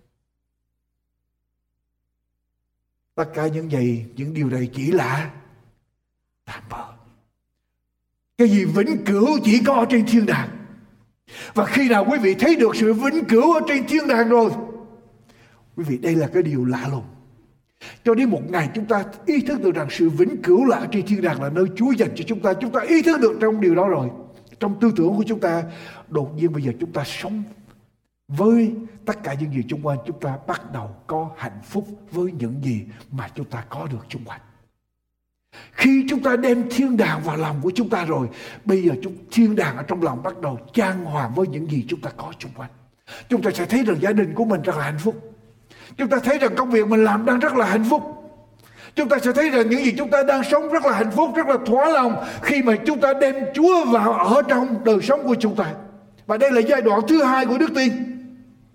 Tất cả những gì, những điều này chỉ là tạm bợ. Cái gì vĩnh cửu chỉ có ở trên thiên đàng. Và khi nào quý vị thấy được sự vĩnh cửu ở trên thiên đàng rồi, quý vị, đây là cái điều lạ lùng. Cho đến một ngày chúng ta ý thức được rằng sự vĩnh cửu là ở trên thiên đàng, là nơi Chúa dành cho chúng ta. Chúng ta ý thức được trong điều đó rồi, trong tư tưởng của chúng ta. Đột nhiên bây giờ chúng ta sống với tất cả những gì xung quanh. Chúng ta bắt đầu có hạnh phúc với những gì mà chúng ta có được xung quanh. Khi chúng ta đem thiên đàng vào lòng của chúng ta rồi, bây giờ chúng thiên đàng ở trong lòng bắt đầu chan hòa với những gì chúng ta có xung quanh. Chúng ta sẽ thấy rằng gia đình của mình rất là hạnh phúc. Chúng ta thấy rằng công việc mình làm đang rất là hạnh phúc. Chúng ta sẽ thấy rằng những gì chúng ta đang sống rất là hạnh phúc, rất là thỏa lòng khi mà chúng ta đem Chúa vào ở trong đời sống của chúng ta. Và đây là giai đoạn thứ hai của đức tin.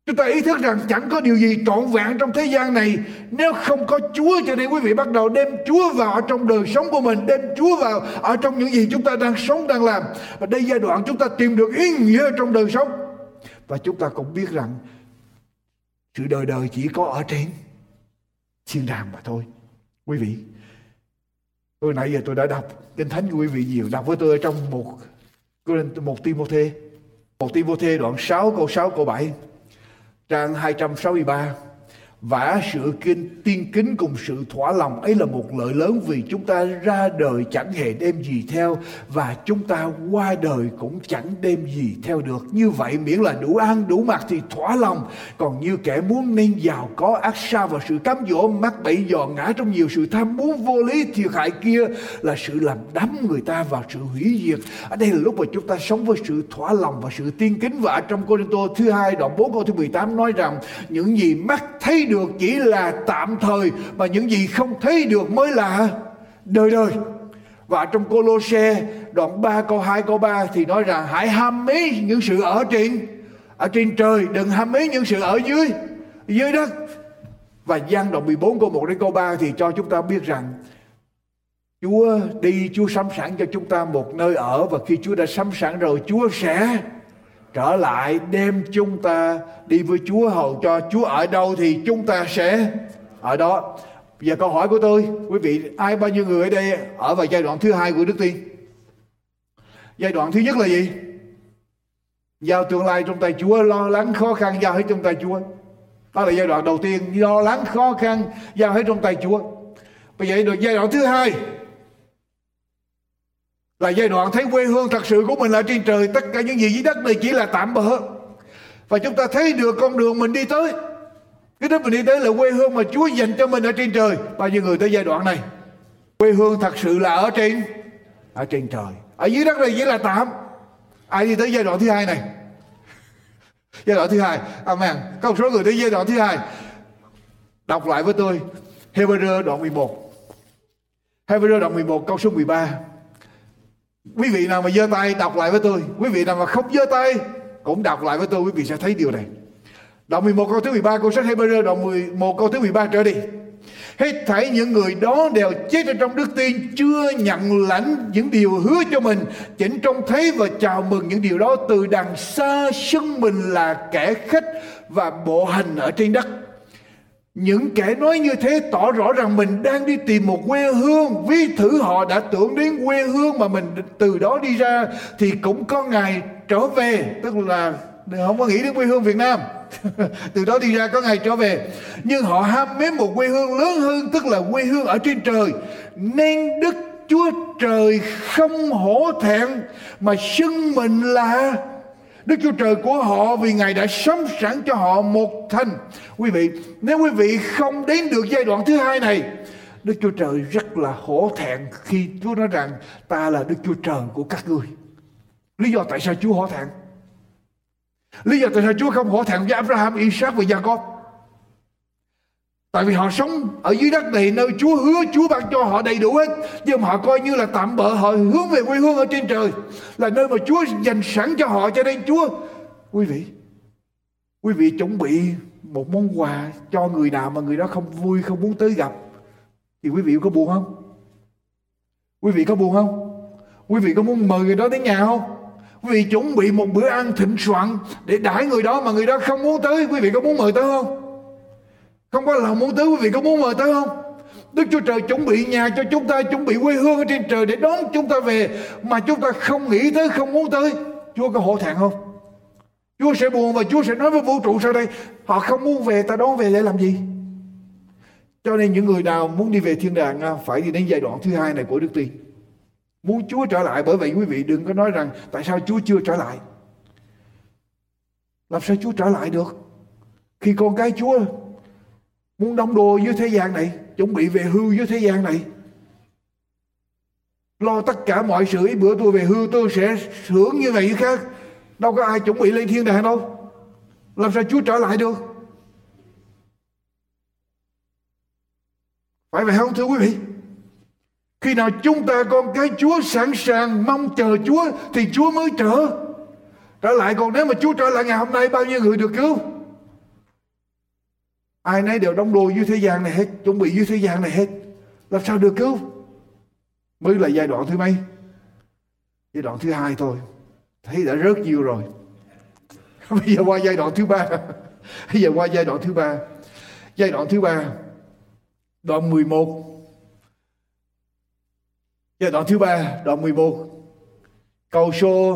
Chúng ta ý thức rằng chẳng có điều gì trọn vẹn trong thế gian này nếu không có Chúa. Cho nên quý vị bắt đầu đem Chúa vào ở trong đời sống của mình, đem Chúa vào ở trong những gì chúng ta đang sống, đang làm. Và đây giai đoạn chúng ta tìm được ý nghĩa trong đời sống. Và chúng ta cũng biết rằng sự đời đời chỉ có ở trên thiên đàng mà thôi. Quý vị, tôi nãy giờ tôi đã đọc Kinh Thánh của quý vị nhiều. Đọc với tôi ở trong một một Ti-mô-thê, một Ti-mô-thê đoạn sáu câu sáu câu bảy, trang hai trăm sáu mươi ba. Vả sự kinh tiên kính cùng sự thỏa lòng ấy là một lợi lớn, vì chúng ta ra đời chẳng hề đem gì theo, và chúng ta qua đời cũng chẳng đem gì theo được. Như vậy miễn là đủ ăn đủ mặc thì thỏa lòng. Còn như kẻ muốn nên giàu có ác sa vào sự cám dỗ, mắc bẫy dò ngã trong nhiều sự tham muốn vô lý thiệt hại kia là sự làm đắm người ta vào sự hủy diệt. Ở đây là lúc mà chúng ta sống với sự thỏa lòng và sự tiên kính. Và trong Cô-rinh-tô thứ hai đoạn bốn câu thứ mười tám nói rằng những gì mắt thấy được chỉ là tạm thời, mà những gì không thấy được mới là đời đời. Và trong Cô-lô-se đoạn ba câu hai câu ba thì nói rằng hãy ham mấy những sự ở trên ở trên trời, đừng ham mấy những sự ở dưới dưới đất. Và Giăng đoạn mười bốn câu một đến câu ba thì cho chúng ta biết rằng Chúa đi, Chúa sắm sẵn cho chúng ta một nơi ở, và khi Chúa đã sắm sẵn rồi, Chúa sẽ trở lại đem chúng ta đi với Chúa, hầu cho Chúa ở đâu thì chúng ta sẽ ở đó. Giờ câu hỏi của tôi, quý vị, ai bao nhiêu người ở đây ở vào giai đoạn thứ hai của đức tin? Giai đoạn thứ nhất là gì? Giao tương lai trong tay Chúa, lo lắng khó khăn giao hết trong tay Chúa. Đó là giai đoạn đầu tiên, lo lắng khó khăn giao hết trong tay Chúa. Bây giờ được giai đoạn thứ hai là giai đoạn thấy quê hương thật sự của mình là trên trời. Tất cả những gì dưới đất này chỉ là tạm bợ, và chúng ta thấy được con đường mình đi tới. Cái đích mình đi tới là quê hương mà Chúa dành cho mình ở trên trời. Bao nhiêu người tới giai đoạn này? Quê hương thật sự là ở trên ở trên trời. Ở dưới đất này chỉ là tạm. Ai đi tới giai đoạn thứ hai này? Giai đoạn thứ hai, amen. Có một số người tới giai đoạn thứ hai. Đọc lại với tôi Hebrew đoạn mười một. Hebrew đoạn mười một câu số mười ba. Quý vị nào mà giơ tay đọc lại với tôi, quý vị nào mà không giơ tay cũng đọc lại với tôi, quý vị sẽ thấy điều này. Đoạn mười một câu thứ mười ba, câu sách Hebrew đoạn mười một câu thứ mười ba trở đi. Hết thảy những người đó đều chết ở trong đức tin, chưa nhận lãnh những điều hứa cho mình, chính trông thấy và chào mừng những điều đó từ đằng xa, xưng mình là kẻ khách và bộ hành ở trên đất. Những kẻ nói như thế tỏ rõ rằng mình đang đi tìm một quê hương. Ví thử họ đã tưởng đến quê hương mà mình từ đó đi ra thì cũng có ngày trở về. Tức là không có nghĩ đến quê hương Việt Nam. Từ đó đi ra có ngày trở về. Nhưng họ ham mến một quê hương lớn hơn, tức là quê hương ở trên trời, nên Đức Chúa Trời không hổ thẹn mà xưng mình là Đức Chúa Trời của họ, vì Ngài đã sắm sẵn cho họ một thành. Quý vị, nếu quý vị không đến được giai đoạn thứ hai này, Đức Chúa Trời rất là hổ thẹn khi Chúa nói rằng ta là Đức Chúa Trời của các ngươi. Lý do tại sao Chúa hổ thẹn? Lý do tại sao Chúa không hổ thẹn với Abraham, Isaac và Jacob? Tại vì họ sống ở dưới đất này, nơi Chúa hứa, Chúa ban cho họ đầy đủ hết, nhưng mà họ coi như là tạm bợ. Họ hướng về quê hương ở trên trời, là nơi mà Chúa dành sẵn cho họ. Cho nên Chúa, quý vị, quý vị chuẩn bị một món quà cho người nào mà người đó không vui, không muốn tới gặp, thì quý vị có buồn không? Quý vị có buồn không? Quý vị có muốn mời người đó đến nhà không? Quý vị chuẩn bị một bữa ăn thịnh soạn để đãi người đó mà người đó không muốn tới, quý vị có muốn mời tới không? Không có lòng muốn tới, quý vị có muốn mời tới không? Đức Chúa Trời chuẩn bị nhà cho chúng ta, chuẩn bị quê hương ở trên trời để đón chúng ta về, mà chúng ta không nghĩ tới, không muốn tới. Chúa có hổ thẹn không? Chúa sẽ buồn và Chúa sẽ nói với vũ trụ sau đây, họ không muốn về, ta đón về để làm gì? Cho nên những người nào muốn đi về thiên đàng phải đi đến giai đoạn thứ hai này của đức tin, muốn Chúa trở lại. Bởi vậy quý vị đừng có nói rằng tại sao Chúa chưa trở lại. Làm sao Chúa trở lại được khi con cái Chúa muốn đóng đô dưới thế gian này, chuẩn bị về hưu dưới thế gian này, lo tất cả mọi sự. Ý bữa tôi về hưu tôi sẽ hưởng như vậy như khác. Đâu có ai chuẩn bị lên thiên đàng đâu. Làm sao Chúa trở lại được? Phải vậy không thưa quý vị? Khi nào chúng ta con cái Chúa sẵn sàng mong chờ Chúa thì Chúa mới trở trở lại. Còn nếu mà Chúa trở lại ngày hôm nay, bao nhiêu người được cứu? Ai nấy đều đóng đô dưới thế gian này hết, chuẩn bị dưới thế gian này hết. Làm sao được cứu? Mới là giai đoạn thứ mấy? Giai đoạn thứ hai thôi. Thấy đã rớt nhiều rồi. Bây giờ qua giai đoạn thứ ba. Bây giờ qua giai đoạn thứ ba. Giai đoạn thứ ba, đoạn mười một. Giai đoạn thứ ba, đoạn mười một, câu số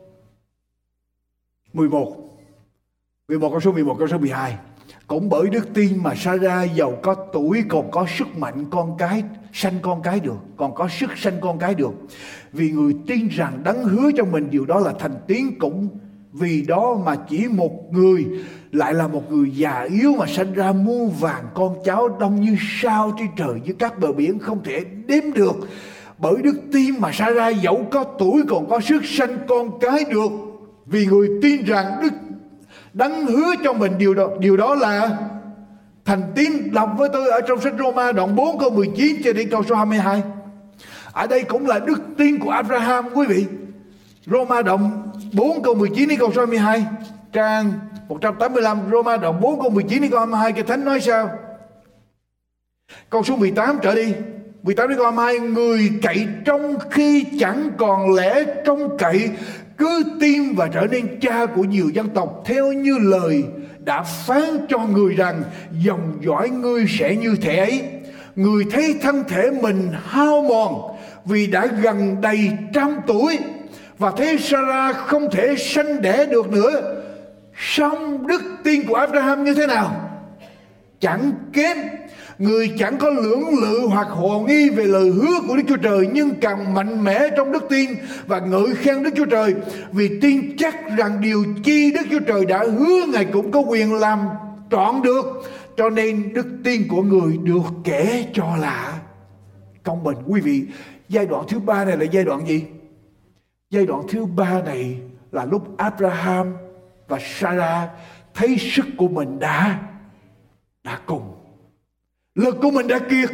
mười một. mười một câu số mười một, câu số mười hai. Cũng bởi đức tin mà Sa-ra giàu có tuổi còn có sức mạnh con cái, sanh con cái được, còn có sức sanh con cái được. Vì người tin rằng Đấng hứa cho mình điều đó là thành tín, cũng vì đó mà chỉ một người, lại là một người già yếu mà sanh ra muôn vàn con cháu đông như sao trên trời, như các bờ biển không thể đếm được. Bởi đức tin mà Sa-ra dẫu có tuổi còn có sức sanh con cái được, vì người tin rằng Đức Đấng hứa cho mình điều đó, điều đó là thành tín. Đọc với tôi ở trong sách Roma đoạn bốn câu mười chín cho đến câu số hai mươi hai. Ở đây cũng là đức tin của Abraham quý vị. Roma đoạn bốn câu mười chín đến câu số hai mươi hai, trang một trăm tám mươi lăm. Roma đoạn bốn câu mười chín đến câu hai mươi hai, Kinh Thánh nói sao? Câu số mười tám trở đi, mười tám đến câu hai mươi hai. Người cậy trông khi chẳng còn lẽ trông cậy, cứ tin và trở nên cha của nhiều dân tộc, theo như lời đã phán cho người rằng dòng dõi ngươi sẽ như thể ấy. Người thấy thân thể mình hao mòn vì đã gần đầy trăm tuổi, và thấy Sa-ra không thể sanh đẻ được nữa. Song đức tin của Abraham như thế nào? Chẳng kém. Người chẳng có lưỡng lự hoặc hồ nghi về lời hứa của Đức Chúa Trời, nhưng càng mạnh mẽ trong đức tin và ngợi khen Đức Chúa Trời, vì tin chắc rằng điều chi Đức Chúa Trời đã hứa Ngài cũng có quyền làm trọn được. Cho nên đức tin của người được kể cho là công bình. Quý vị, giai đoạn thứ ba này là giai đoạn gì? Giai đoạn thứ ba này là lúc Abraham và Sarah thấy sức của mình đã đã cùng, lực của mình đã kiệt.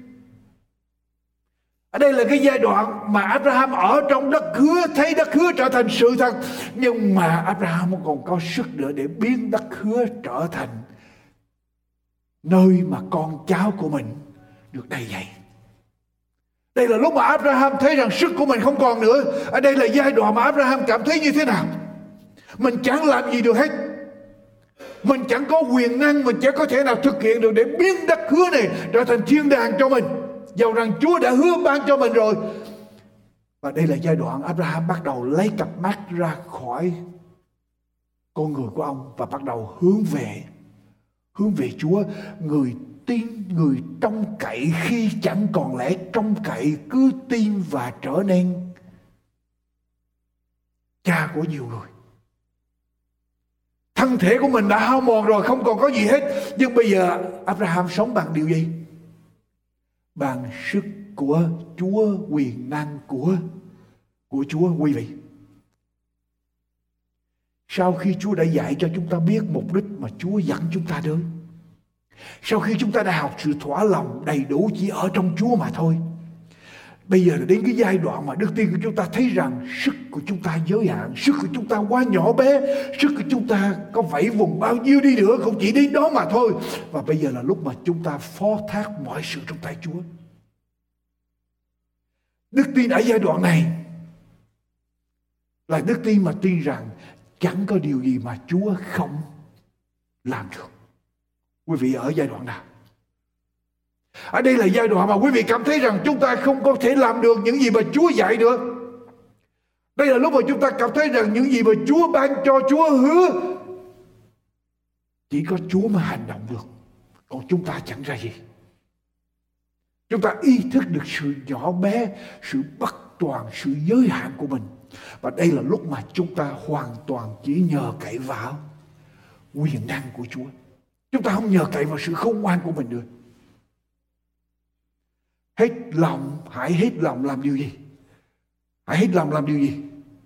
Ở đây là cái giai đoạn mà Abraham ở trong đất hứa, thấy đất hứa trở thành sự thật, nhưng mà Abraham không còn có sức nữa để biến đất hứa trở thành nơi mà con cháu của mình được đầy dạy. Đây là lúc mà Abraham thấy rằng sức của mình không còn nữa. Ở đây là giai đoạn mà Abraham cảm thấy như thế nào? Mình chẳng làm gì được hết. Mình chẳng có quyền năng, mình chẳng có thể nào thực hiện được để biến đất hứa này trở thành thiên đàng cho mình, dầu rằng Chúa đã hứa ban cho mình rồi. Và đây là giai đoạn Abraham bắt đầu lấy cặp mắt ra khỏi con người của ông và bắt đầu hướng về hướng về Chúa. Người tin, người trông cậy khi chẳng còn lẽ trông cậy, cứ tin và trở nên cha của nhiều người. Thân thể của mình đã hao mòn rồi, không còn có gì hết, nhưng bây giờ Abraham sống bằng điều gì? Bằng sức của Chúa, quyền năng của của Chúa. Quý vị, sau khi Chúa đã dạy cho chúng ta biết mục đích mà Chúa dẫn chúng ta đến, sau khi chúng ta đã học sự thỏa lòng đầy đủ chỉ ở trong Chúa mà thôi, bây giờ là đến cái giai đoạn mà đức tin của chúng ta thấy rằng sức của chúng ta giới hạn, sức của chúng ta quá nhỏ bé, sức của chúng ta có vẫy vùng bao nhiêu đi nữa không chỉ đến đó mà thôi. Và bây giờ là lúc mà chúng ta phó thác mọi sự trong tay Chúa. Đức tin ở giai đoạn này là đức tin mà tin rằng chẳng có điều gì mà Chúa không làm được. Quý vị ở giai đoạn nào? Ở đây là giai đoạn mà quý vị cảm thấy rằng chúng ta không có thể làm được những gì mà Chúa dạy được. Đây là lúc mà chúng ta cảm thấy rằng những gì mà Chúa ban cho, Chúa hứa, chỉ có Chúa mới hành động được, còn chúng ta chẳng ra gì. Chúng ta ý thức được sự nhỏ bé, sự bất toàn, sự giới hạn của mình. Và đây là lúc mà chúng ta hoàn toàn chỉ nhờ cậy vào quyền năng của Chúa. Chúng ta không nhờ cậy vào sự khôn ngoan của mình được. Hết lòng, hãy hết lòng làm điều gì? Hãy hết lòng làm điều gì?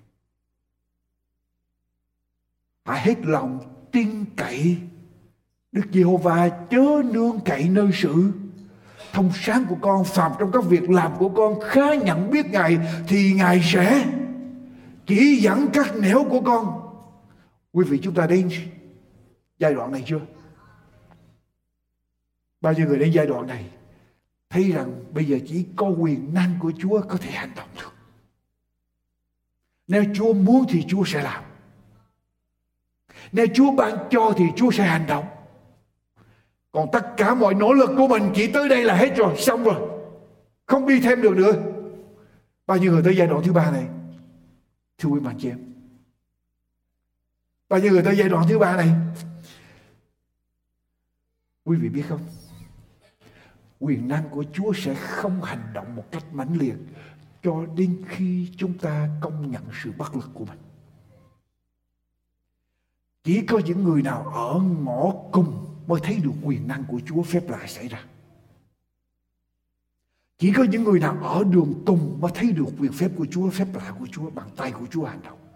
Hãy hết lòng tin cậy Đức Giê-hô-va, chớ nương cậy nơi sự thông sáng của con. Phàm trong các việc làm của con khá nhận biết Ngài, thì Ngài sẽ chỉ dẫn các nẻo của con. Quý vị, chúng ta đến giai đoạn này chưa? Bao nhiêu người đến giai đoạn này thấy rằng bây giờ chỉ có quyền năng của Chúa có thể hành động được. Nếu Chúa muốn thì Chúa sẽ làm. Nếu Chúa ban cho thì Chúa sẽ hành động. Còn tất cả mọi nỗ lực của mình chỉ tới đây là hết rồi, xong rồi, không đi thêm được nữa. Bao nhiêu người tới giai đoạn thứ ba này? Thưa quý bạn chị em, bao nhiêu người tới giai đoạn thứ ba này? Quý vị biết không, quyền năng của Chúa sẽ không hành động một cách mãnh liệt cho đến khi chúng ta công nhận sự bất lực của mình. Chỉ có những người nào ở ngõ cùng mới thấy được quyền năng của Chúa phép lạ xảy ra. Chỉ có những người nào ở đường cùng mới thấy được quyền phép của Chúa, phép lạ của Chúa, bàn tay của Chúa hành động.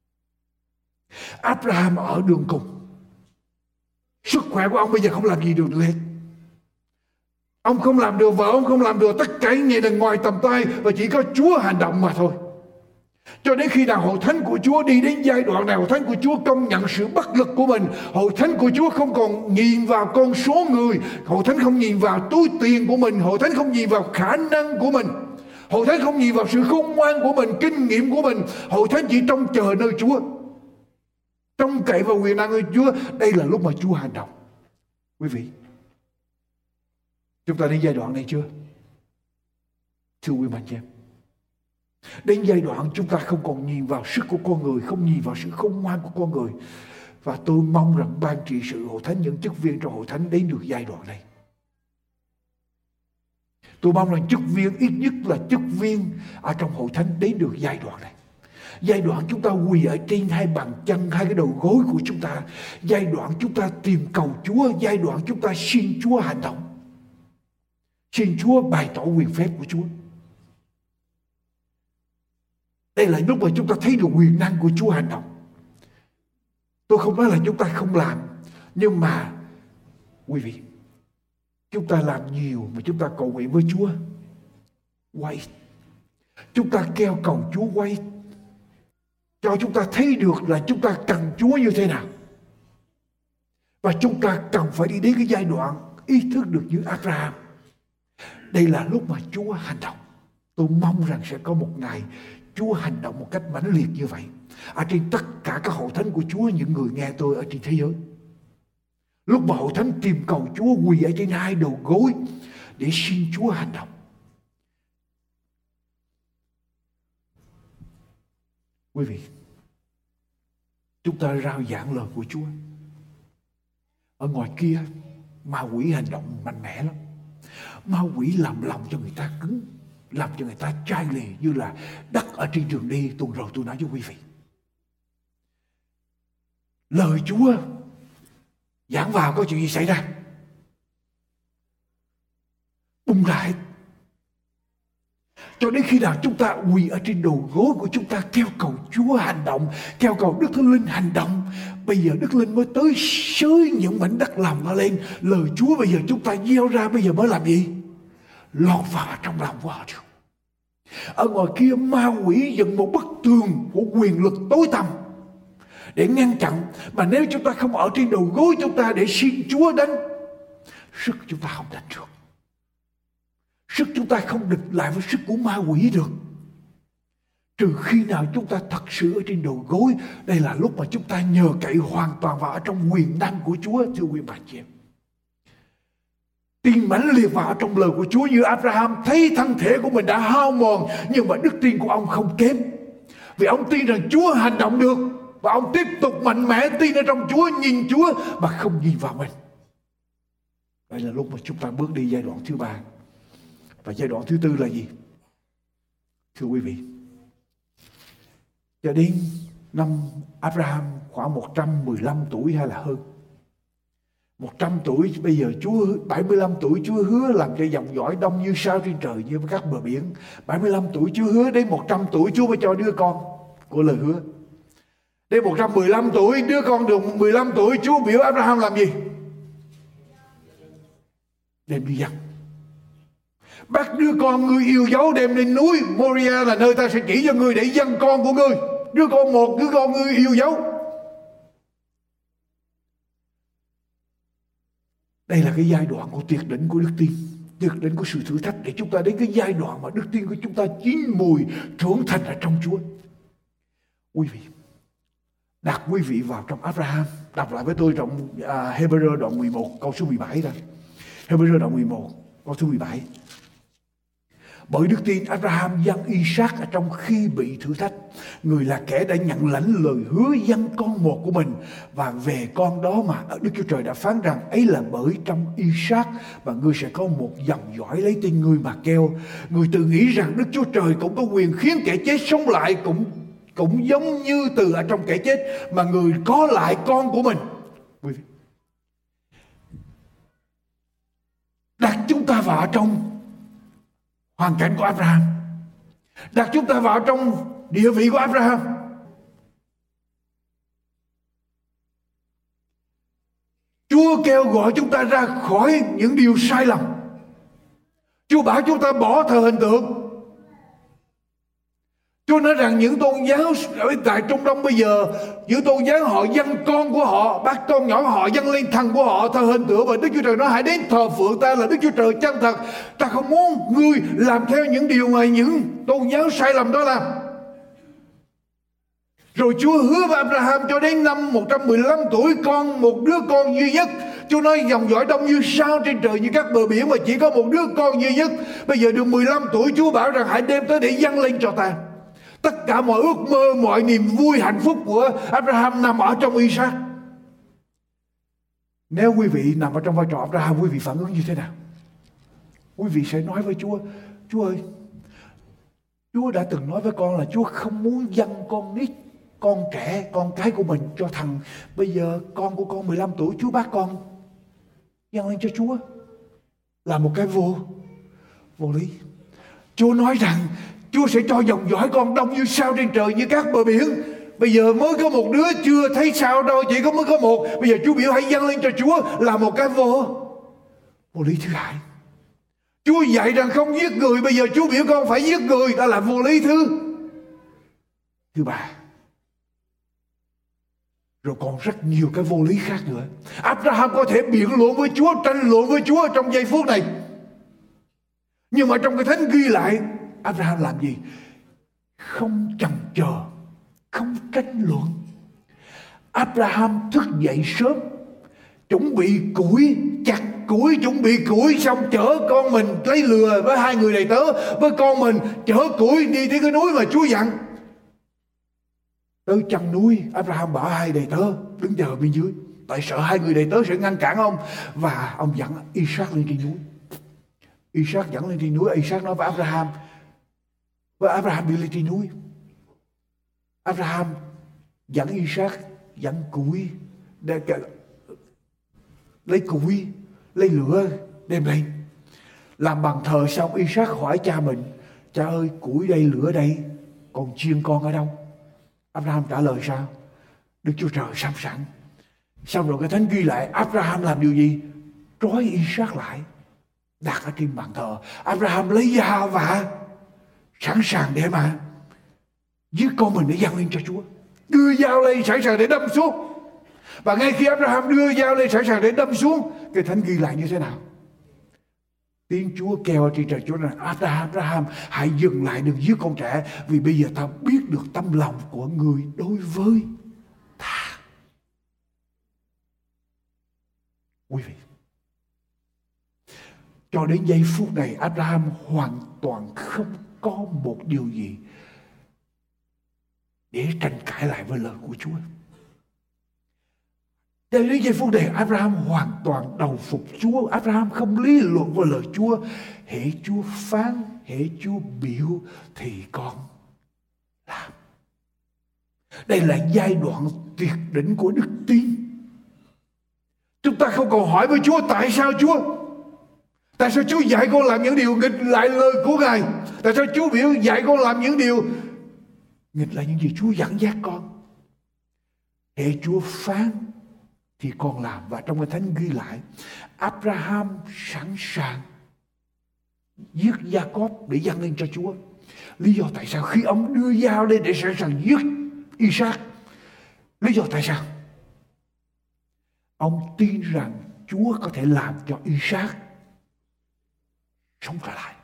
Abraham ở đường cùng, sức khỏe của ông bây giờ không làm gì được nữa hết. Ông không làm được, vợ ông không làm được, tất cả những gì ngoài tầm tay, và chỉ có Chúa hành động mà thôi. Cho đến khi nào hội thánh của Chúa đi đến giai đoạn này, hội thánh của Chúa công nhận sự bất lực của mình, hội thánh của Chúa không còn nhìn vào con số người, hội thánh không nhìn vào túi tiền của mình, hội thánh không nhìn vào khả năng của mình, hội thánh không nhìn vào sự khôn ngoan của mình, kinh nghiệm của mình, hội thánh chỉ trông chờ nơi Chúa, trông cậy vào quyền năng của Chúa. Đây là lúc mà Chúa hành động. Quý vị, chúng ta đến giai đoạn này chưa? Thưa quý bạn chị em, đến giai đoạn chúng ta không còn nhìn vào sức của con người, không nhìn vào sự khôn ngoan của con người. Và tôi mong rằng ban trị sự hội thánh, những chức viên trong hội thánh đến được giai đoạn này. Tôi mong rằng chức viên, ít nhất là chức viên ở trong hội thánh đến được giai đoạn này. Giai đoạn chúng ta quỳ ở trên hai bàn chân, hai cái đầu gối của chúng ta. Giai đoạn chúng ta tìm cầu Chúa. Giai đoạn chúng ta xin Chúa hành động, xin Chúa bày tỏ quyền phép của Chúa. Đây là lúc mà chúng ta thấy được quyền năng của Chúa hành động. Tôi không nói là chúng ta không làm, nhưng mà quý vị, chúng ta làm nhiều mà chúng ta cầu nguyện với Chúa quay. Chúng ta kêu cầu Chúa quay, cho chúng ta thấy được là chúng ta cần Chúa như thế nào. Và chúng ta cần phải đi đến cái giai đoạn ý thức được như Abraham. Đây là lúc mà Chúa hành động. Tôi mong rằng sẽ có một ngày Chúa hành động một cách mãnh liệt như vậy ở trên tất cả các hội thánh của Chúa, những người nghe tôi ở trên thế giới. Lúc mà hội thánh tìm cầu Chúa, quỳ ở trên hai đầu gối để xin Chúa hành động. Quý vị, chúng ta rao giảng lời của Chúa. Ở ngoài kia, ma quỷ hành động mạnh mẽ lắm. Ma quỷ làm lòng cho người ta cứng, làm cho người ta chai lì như là đất ở trên đường đi. Tuần rồi tôi nói với quý vị, lời Chúa giảng vào có chuyện gì xảy ra? Bung ra hết. Cho đến khi nào chúng ta quỳ ở trên đầu gối của chúng ta kêu cầu Chúa hành động, kêu cầu Đức Thánh Linh hành động, bây giờ Đức Linh mới tới xới những mảnh đất làm nó lên. Lời Chúa bây giờ chúng ta gieo ra bây giờ mới làm gì? Lọt vào trong lòng của họ. Ở ngoài kia ma quỷ dựng một bức tường của quyền lực tối tăm để ngăn chặn. Mà nếu chúng ta không ở trên đầu gối chúng ta để xin Chúa đánh, sức chúng ta không đánh được. Sức chúng ta không địch lại với sức của ma quỷ được. Trừ khi nào chúng ta thật sự ở trên đầu gối. Đây là lúc mà chúng ta nhờ cậy hoàn toàn vào trong quyền năng của Chúa. Thưa quý bạn chị em, tin mãnh liệt vào trong lời của Chúa. Như Abraham thấy thân thể của mình đã hao mòn, nhưng mà đức tin của ông không kém, vì ông tin rằng Chúa hành động được. Và ông tiếp tục mạnh mẽ tin ở trong Chúa, nhìn Chúa mà không nhìn vào mình. Đây là lúc mà chúng ta bước đi giai đoạn thứ ba. Và giai đoạn thứ tư là gì? Thưa quý vị, cho đến năm Abraham khoảng một trăm mười lăm tuổi hay là hơn, một trăm tuổi, bây giờ Chúa bảy mươi lăm tuổi Chúa hứa làm cho dòng dõi đông như sao trên trời, như các bờ biển. bảy mươi lăm tuổi Chúa hứa, đến một trăm tuổi Chúa mới cho đứa con của lời hứa. Đến một trăm mười lăm tuổi, đứa con được mười lăm tuổi, Chúa biểu Abraham làm gì? Đem đi dắt. Bắt đứa con ngươi yêu dấu đem lên núi Moria, là nơi ta sẽ chỉ cho ngươi để dâng con của ngươi. Đứa con một, đứa con ngươi yêu dấu. Đây là cái giai đoạn của tuyệt đỉnh của đức tin, tuyệt đỉnh của sự thử thách, để chúng ta đến cái giai đoạn mà đức tin của chúng ta chín mùi trưởng thành ở trong Chúa. Quý vị, đặt quý vị vào trong Abraham. Đọc lại với tôi trong uh, Hebrew đoạn mười một câu số mười bảy đó. Hebrew đoạn mười một câu số mười bảy. Bởi đức tin Abraham dâng Isaac ở trong khi bị thử thách. Người là kẻ đã nhận lãnh lời hứa dâng con một của mình, và về con đó mà Đức Chúa Trời đã phán rằng ấy là bởi trong Isaac và ngươi sẽ có một dòng dõi lấy tên ngươi mà kêu. Người tự nghĩ rằng Đức Chúa Trời cũng có quyền khiến kẻ chết sống lại, cũng cũng giống như từ ở trong kẻ chết mà người có lại con của mình. Đặt chúng ta vào trong hoàn cảnh của Abraham, đặt chúng ta vào trong địa vị của Abraham. Chúa kêu gọi chúng ta ra khỏi những điều sai lầm. Chúa bảo chúng ta bỏ thờ hình tượng. Chúa nói rằng những tôn giáo ở tại Trung Đông bây giờ, những tôn giáo họ dâng con của họ, bắt con nhỏ họ dâng lên thần của họ, thờ hình tượng. Và Đức Chúa Trời nói hãy đến thờ phượng ta là Đức Chúa Trời chân thật. Ta không muốn ngươi làm theo những điều mà những tôn giáo sai lầm đó làm. Rồi Chúa hứa với Abraham cho đến năm một trăm mười lăm tuổi con, một đứa con duy nhất. Chúa nói dòng dõi đông như sao trên trời, như các bờ biển, mà chỉ có một đứa con duy nhất. Bây giờ được mười lăm tuổi, Chúa bảo rằng hãy đem tới để dâng lên cho ta. Tất cả mọi ước mơ, mọi niềm vui, hạnh phúc của Abraham nằm ở trong Isaac. Nếu quý vị nằm ở trong vai trò Abraham, quý vị phản ứng như thế nào? Quý vị sẽ nói với Chúa: Chúa ơi, Chúa đã từng nói với con là Chúa không muốn dâng con nít, con trẻ, con cái của mình cho thằng. Bây giờ con của con mười lăm tuổi, Chúa bắt con dâng lên cho Chúa. Là một cái vô vô lý. Chúa nói rằng Chúa sẽ cho dòng dõi con đông như sao trên trời, như các bờ biển. Bây giờ mới có một đứa, chưa thấy sao đâu, chỉ có mới có một. Bây giờ Chúa biểu hãy dâng lên cho Chúa, là một cái vô vô lý thứ hai. Chúa dạy rằng không giết người, bây giờ Chúa biểu con phải giết người, đó là vô lý thứ thứ ba. Rồi còn rất nhiều cái vô lý khác nữa. Abraham có thể biện luận với Chúa, tranh luận với Chúa trong giây phút này. Nhưng mà trong cái thánh ghi lại, Abraham làm gì? Không chần chờ, không tranh luận. Abraham thức dậy sớm, chuẩn bị củi, chặt củi, chuẩn bị củi, xong chở con mình lấy lừa với hai người đầy tớ, với con mình chở củi đi tới cái núi mà Chúa dặn. Tới chân núi, Abraham bảo hai đầy tớ đứng chờ bên dưới, tại sợ hai người đầy tớ sẽ ngăn cản ông. Và ông dẫn Isaac lên trên núi. Isaac dẫn lên trên núi. Isaac nói với Abraham, và Abraham đi lên trên núi. Abraham dẫn Isaac, dẫn củi, để, lấy củi, lấy lửa đem lên làm bàn thờ. Xong Isaac hỏi cha mình: cha ơi, củi đây, lửa đây, còn chiên con ở đâu? Abraham trả lời sao? Đức Chúa Trời sắm sẵn. Xong rồi cái thánh ghi lại Abraham làm điều gì? Trói Isaac lại, đặt ở trên bàn thờ. Abraham lấy dao và sẵn sàng để mà giết con mình để dâng lên cho Chúa. Đưa dao lên sẵn sàng để đâm xuống. Và ngay khi Abraham đưa dao lên sẵn sàng để đâm xuống, cái thánh ghi lại như thế nào? Tiếng Chúa kêu ở trên trời, Chúa nói: Abraham, Abraham, hãy dừng lại, đừng giết con trẻ, vì bây giờ ta biết được tâm lòng của người đối với ta. Quý vị, cho đến giây phút này, Abraham hoàn toàn không có một điều gì để tranh cãi lại với lời của Chúa. Cho đến giây phút này, Abraham hoàn toàn đầu phục Chúa. Abraham không lý luận với lời Chúa. Hễ Chúa phán, hễ Chúa biểu thì con làm. Đây là giai đoạn tuyệt đỉnh của đức tin. Chúng ta không còn hỏi với Chúa: tại sao Chúa? Tại sao Chúa dạy con làm những điều nghịch lại lời của Ngài? Tại sao Chúa biểu dạy con làm những điều nghịch lại những gì Chúa dẫn dắt con? Hễ Chúa phán thì con làm. Và trong cái thánh ghi lại, Abraham sẵn sàng giết Gia-cốp để dâng lên cho Chúa. Lý do tại sao? Khi ông đưa dao lên để sẵn sàng giết Isaac, lý do tại sao? Ông tin rằng Chúa có thể làm cho Isaac sống trở lại.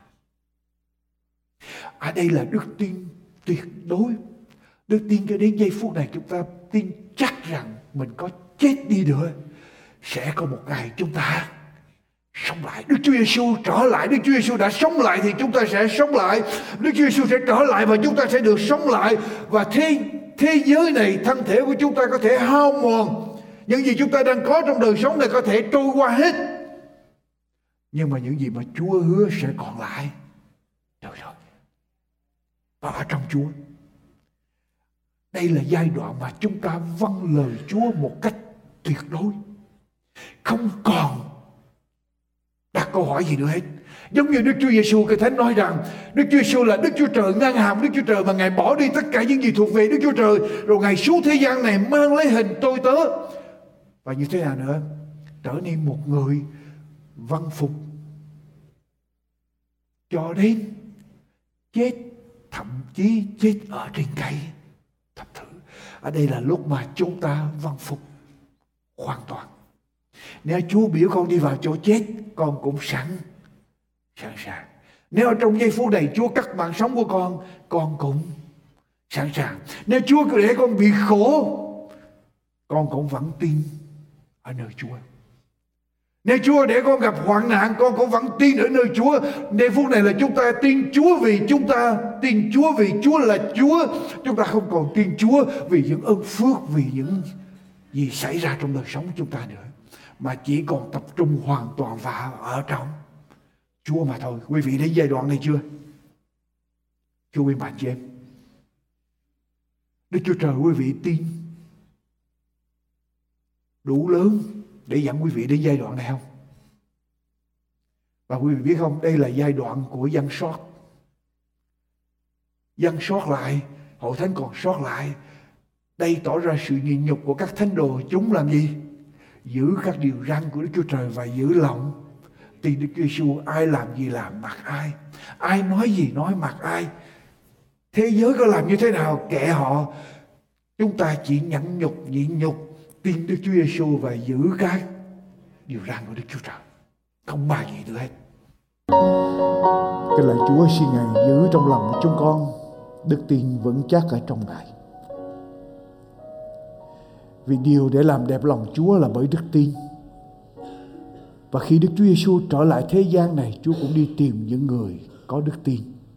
Ở đây là đức tin tuyệt đối. Đức tin cho đến giây phút này chúng ta tin chắc rằng mình có chết đi nữa, sẽ có một ngày chúng ta sống lại. Đức Chúa Giêsu trở lại. Đức Chúa Giêsu đã sống lại thì chúng ta sẽ sống lại. Đức Chúa Giêsu sẽ trở lại và chúng ta sẽ được sống lại. Và thế, thế giới này, thân thể của chúng ta có thể hao mòn. Những gì chúng ta đang có trong đời sống này có thể trôi qua hết. Nhưng mà những gì mà Chúa hứa sẽ còn lại. Trời ơi! Và ở trong Chúa. Đây là giai đoạn mà chúng ta vâng lời Chúa một cách tuyệt đối. Không còn đặt câu hỏi gì nữa hết. Giống như Đức Chúa Giêsu, Kinh Thánh nói rằng Đức Chúa Giêsu là Đức Chúa Trời ngang hàm, Đức Chúa Trời mà Ngài bỏ đi tất cả những gì thuộc về Đức Chúa Trời, rồi Ngài xuống thế gian này mang lấy hình tôi tớ. Và như thế nào nữa? Trở nên một người vâng phục cho đến chết, thậm chí chết ở trên cây thập tự. Ở đây là lúc mà chúng ta vâng phục hoàn toàn. Nếu Chúa biểu con đi vào chỗ chết, con cũng sẵn sẵn sàng. Nếu ở trong giây phút này Chúa cắt mạng sống của con, con cũng sẵn sàng. Nếu Chúa để con bị khổ, con cũng vẫn tin ở nơi Chúa. Nếu Chúa để con gặp hoạn nạn, con cũng vẫn tin ở nơi Chúa. Giây phút này là chúng ta tin Chúa vì chúng ta tin Chúa vì Chúa là Chúa. Chúng ta không còn tin Chúa vì những ơn phước, vì những gì xảy ra trong đời sống của chúng ta nữa, mà chỉ còn tập trung hoàn toàn vào ở trong Chúa mà thôi. Quý vị đến giai đoạn này chưa? Thưa quý bạn chị em, Đức Chúa Trời quý vị tin đủ lớn để dẫn quý vị đến giai đoạn này không? Và quý vị biết không, đây là giai đoạn của dân sót. Dân sót lại, hội thánh còn sót lại. Đây tỏ ra sự nhịn nhục của các thánh đồ. Chúng làm gì? Giữ các điều răn của Đức Chúa Trời và giữ lòng tin Đức Chúa Giêsu. Ai làm gì làm, mặc ai. Ai nói gì nói, mặc ai. Thế giới có làm như thế nào kệ họ. Chúng ta chỉ nhẫn nhục, nhịn nhục, tin Đức Chúa Giêsu và giữ các điều răn của Đức Chúa Trời. Không ba gì nữa hết. Cái lạy Chúa, xin Ngài giữ trong lòng chúng con đức tin vững chắc ở trong Ngài. Vì điều để làm đẹp lòng Chúa là bởi đức tin. Và khi Đức Chúa Giêsu trở lại thế gian này, Chúa cũng đi tìm những người có đức tin.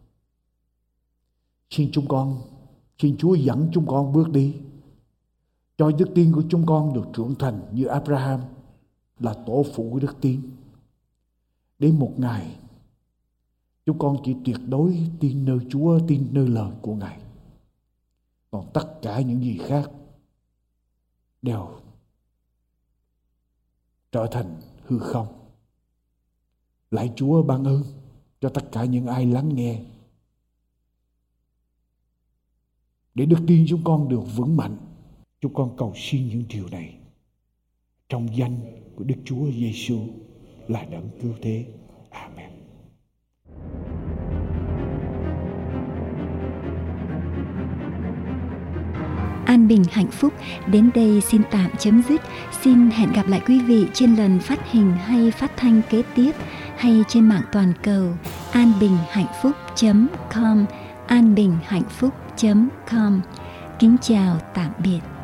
Xin chúng con, xin Chúa dẫn chúng con bước đi, cho đức tin của chúng con được trưởng thành như Abraham là tổ phụ của đức tin. Đến một ngày, chúng con chỉ tuyệt đối tin nơi Chúa, tin nơi lời của Ngài. Còn tất cả những gì khác đều trở thành hư không. Lạy Chúa ban ơn cho tất cả những ai lắng nghe, để đức tin chúng con được vững mạnh. Chúng con cầu xin những điều này trong danh của Đức Chúa Giêsu là đấng cứu thế. Amen. An bình hạnh phúc đến đây xin tạm chấm dứt. Xin hẹn gặp lại quý vị trên lần phát hình hay phát thanh kế tiếp, hay trên mạng toàn cầu an bình hạnh phúc chấm com, an bình hạnh phúc chấm com. Kính chào tạm biệt.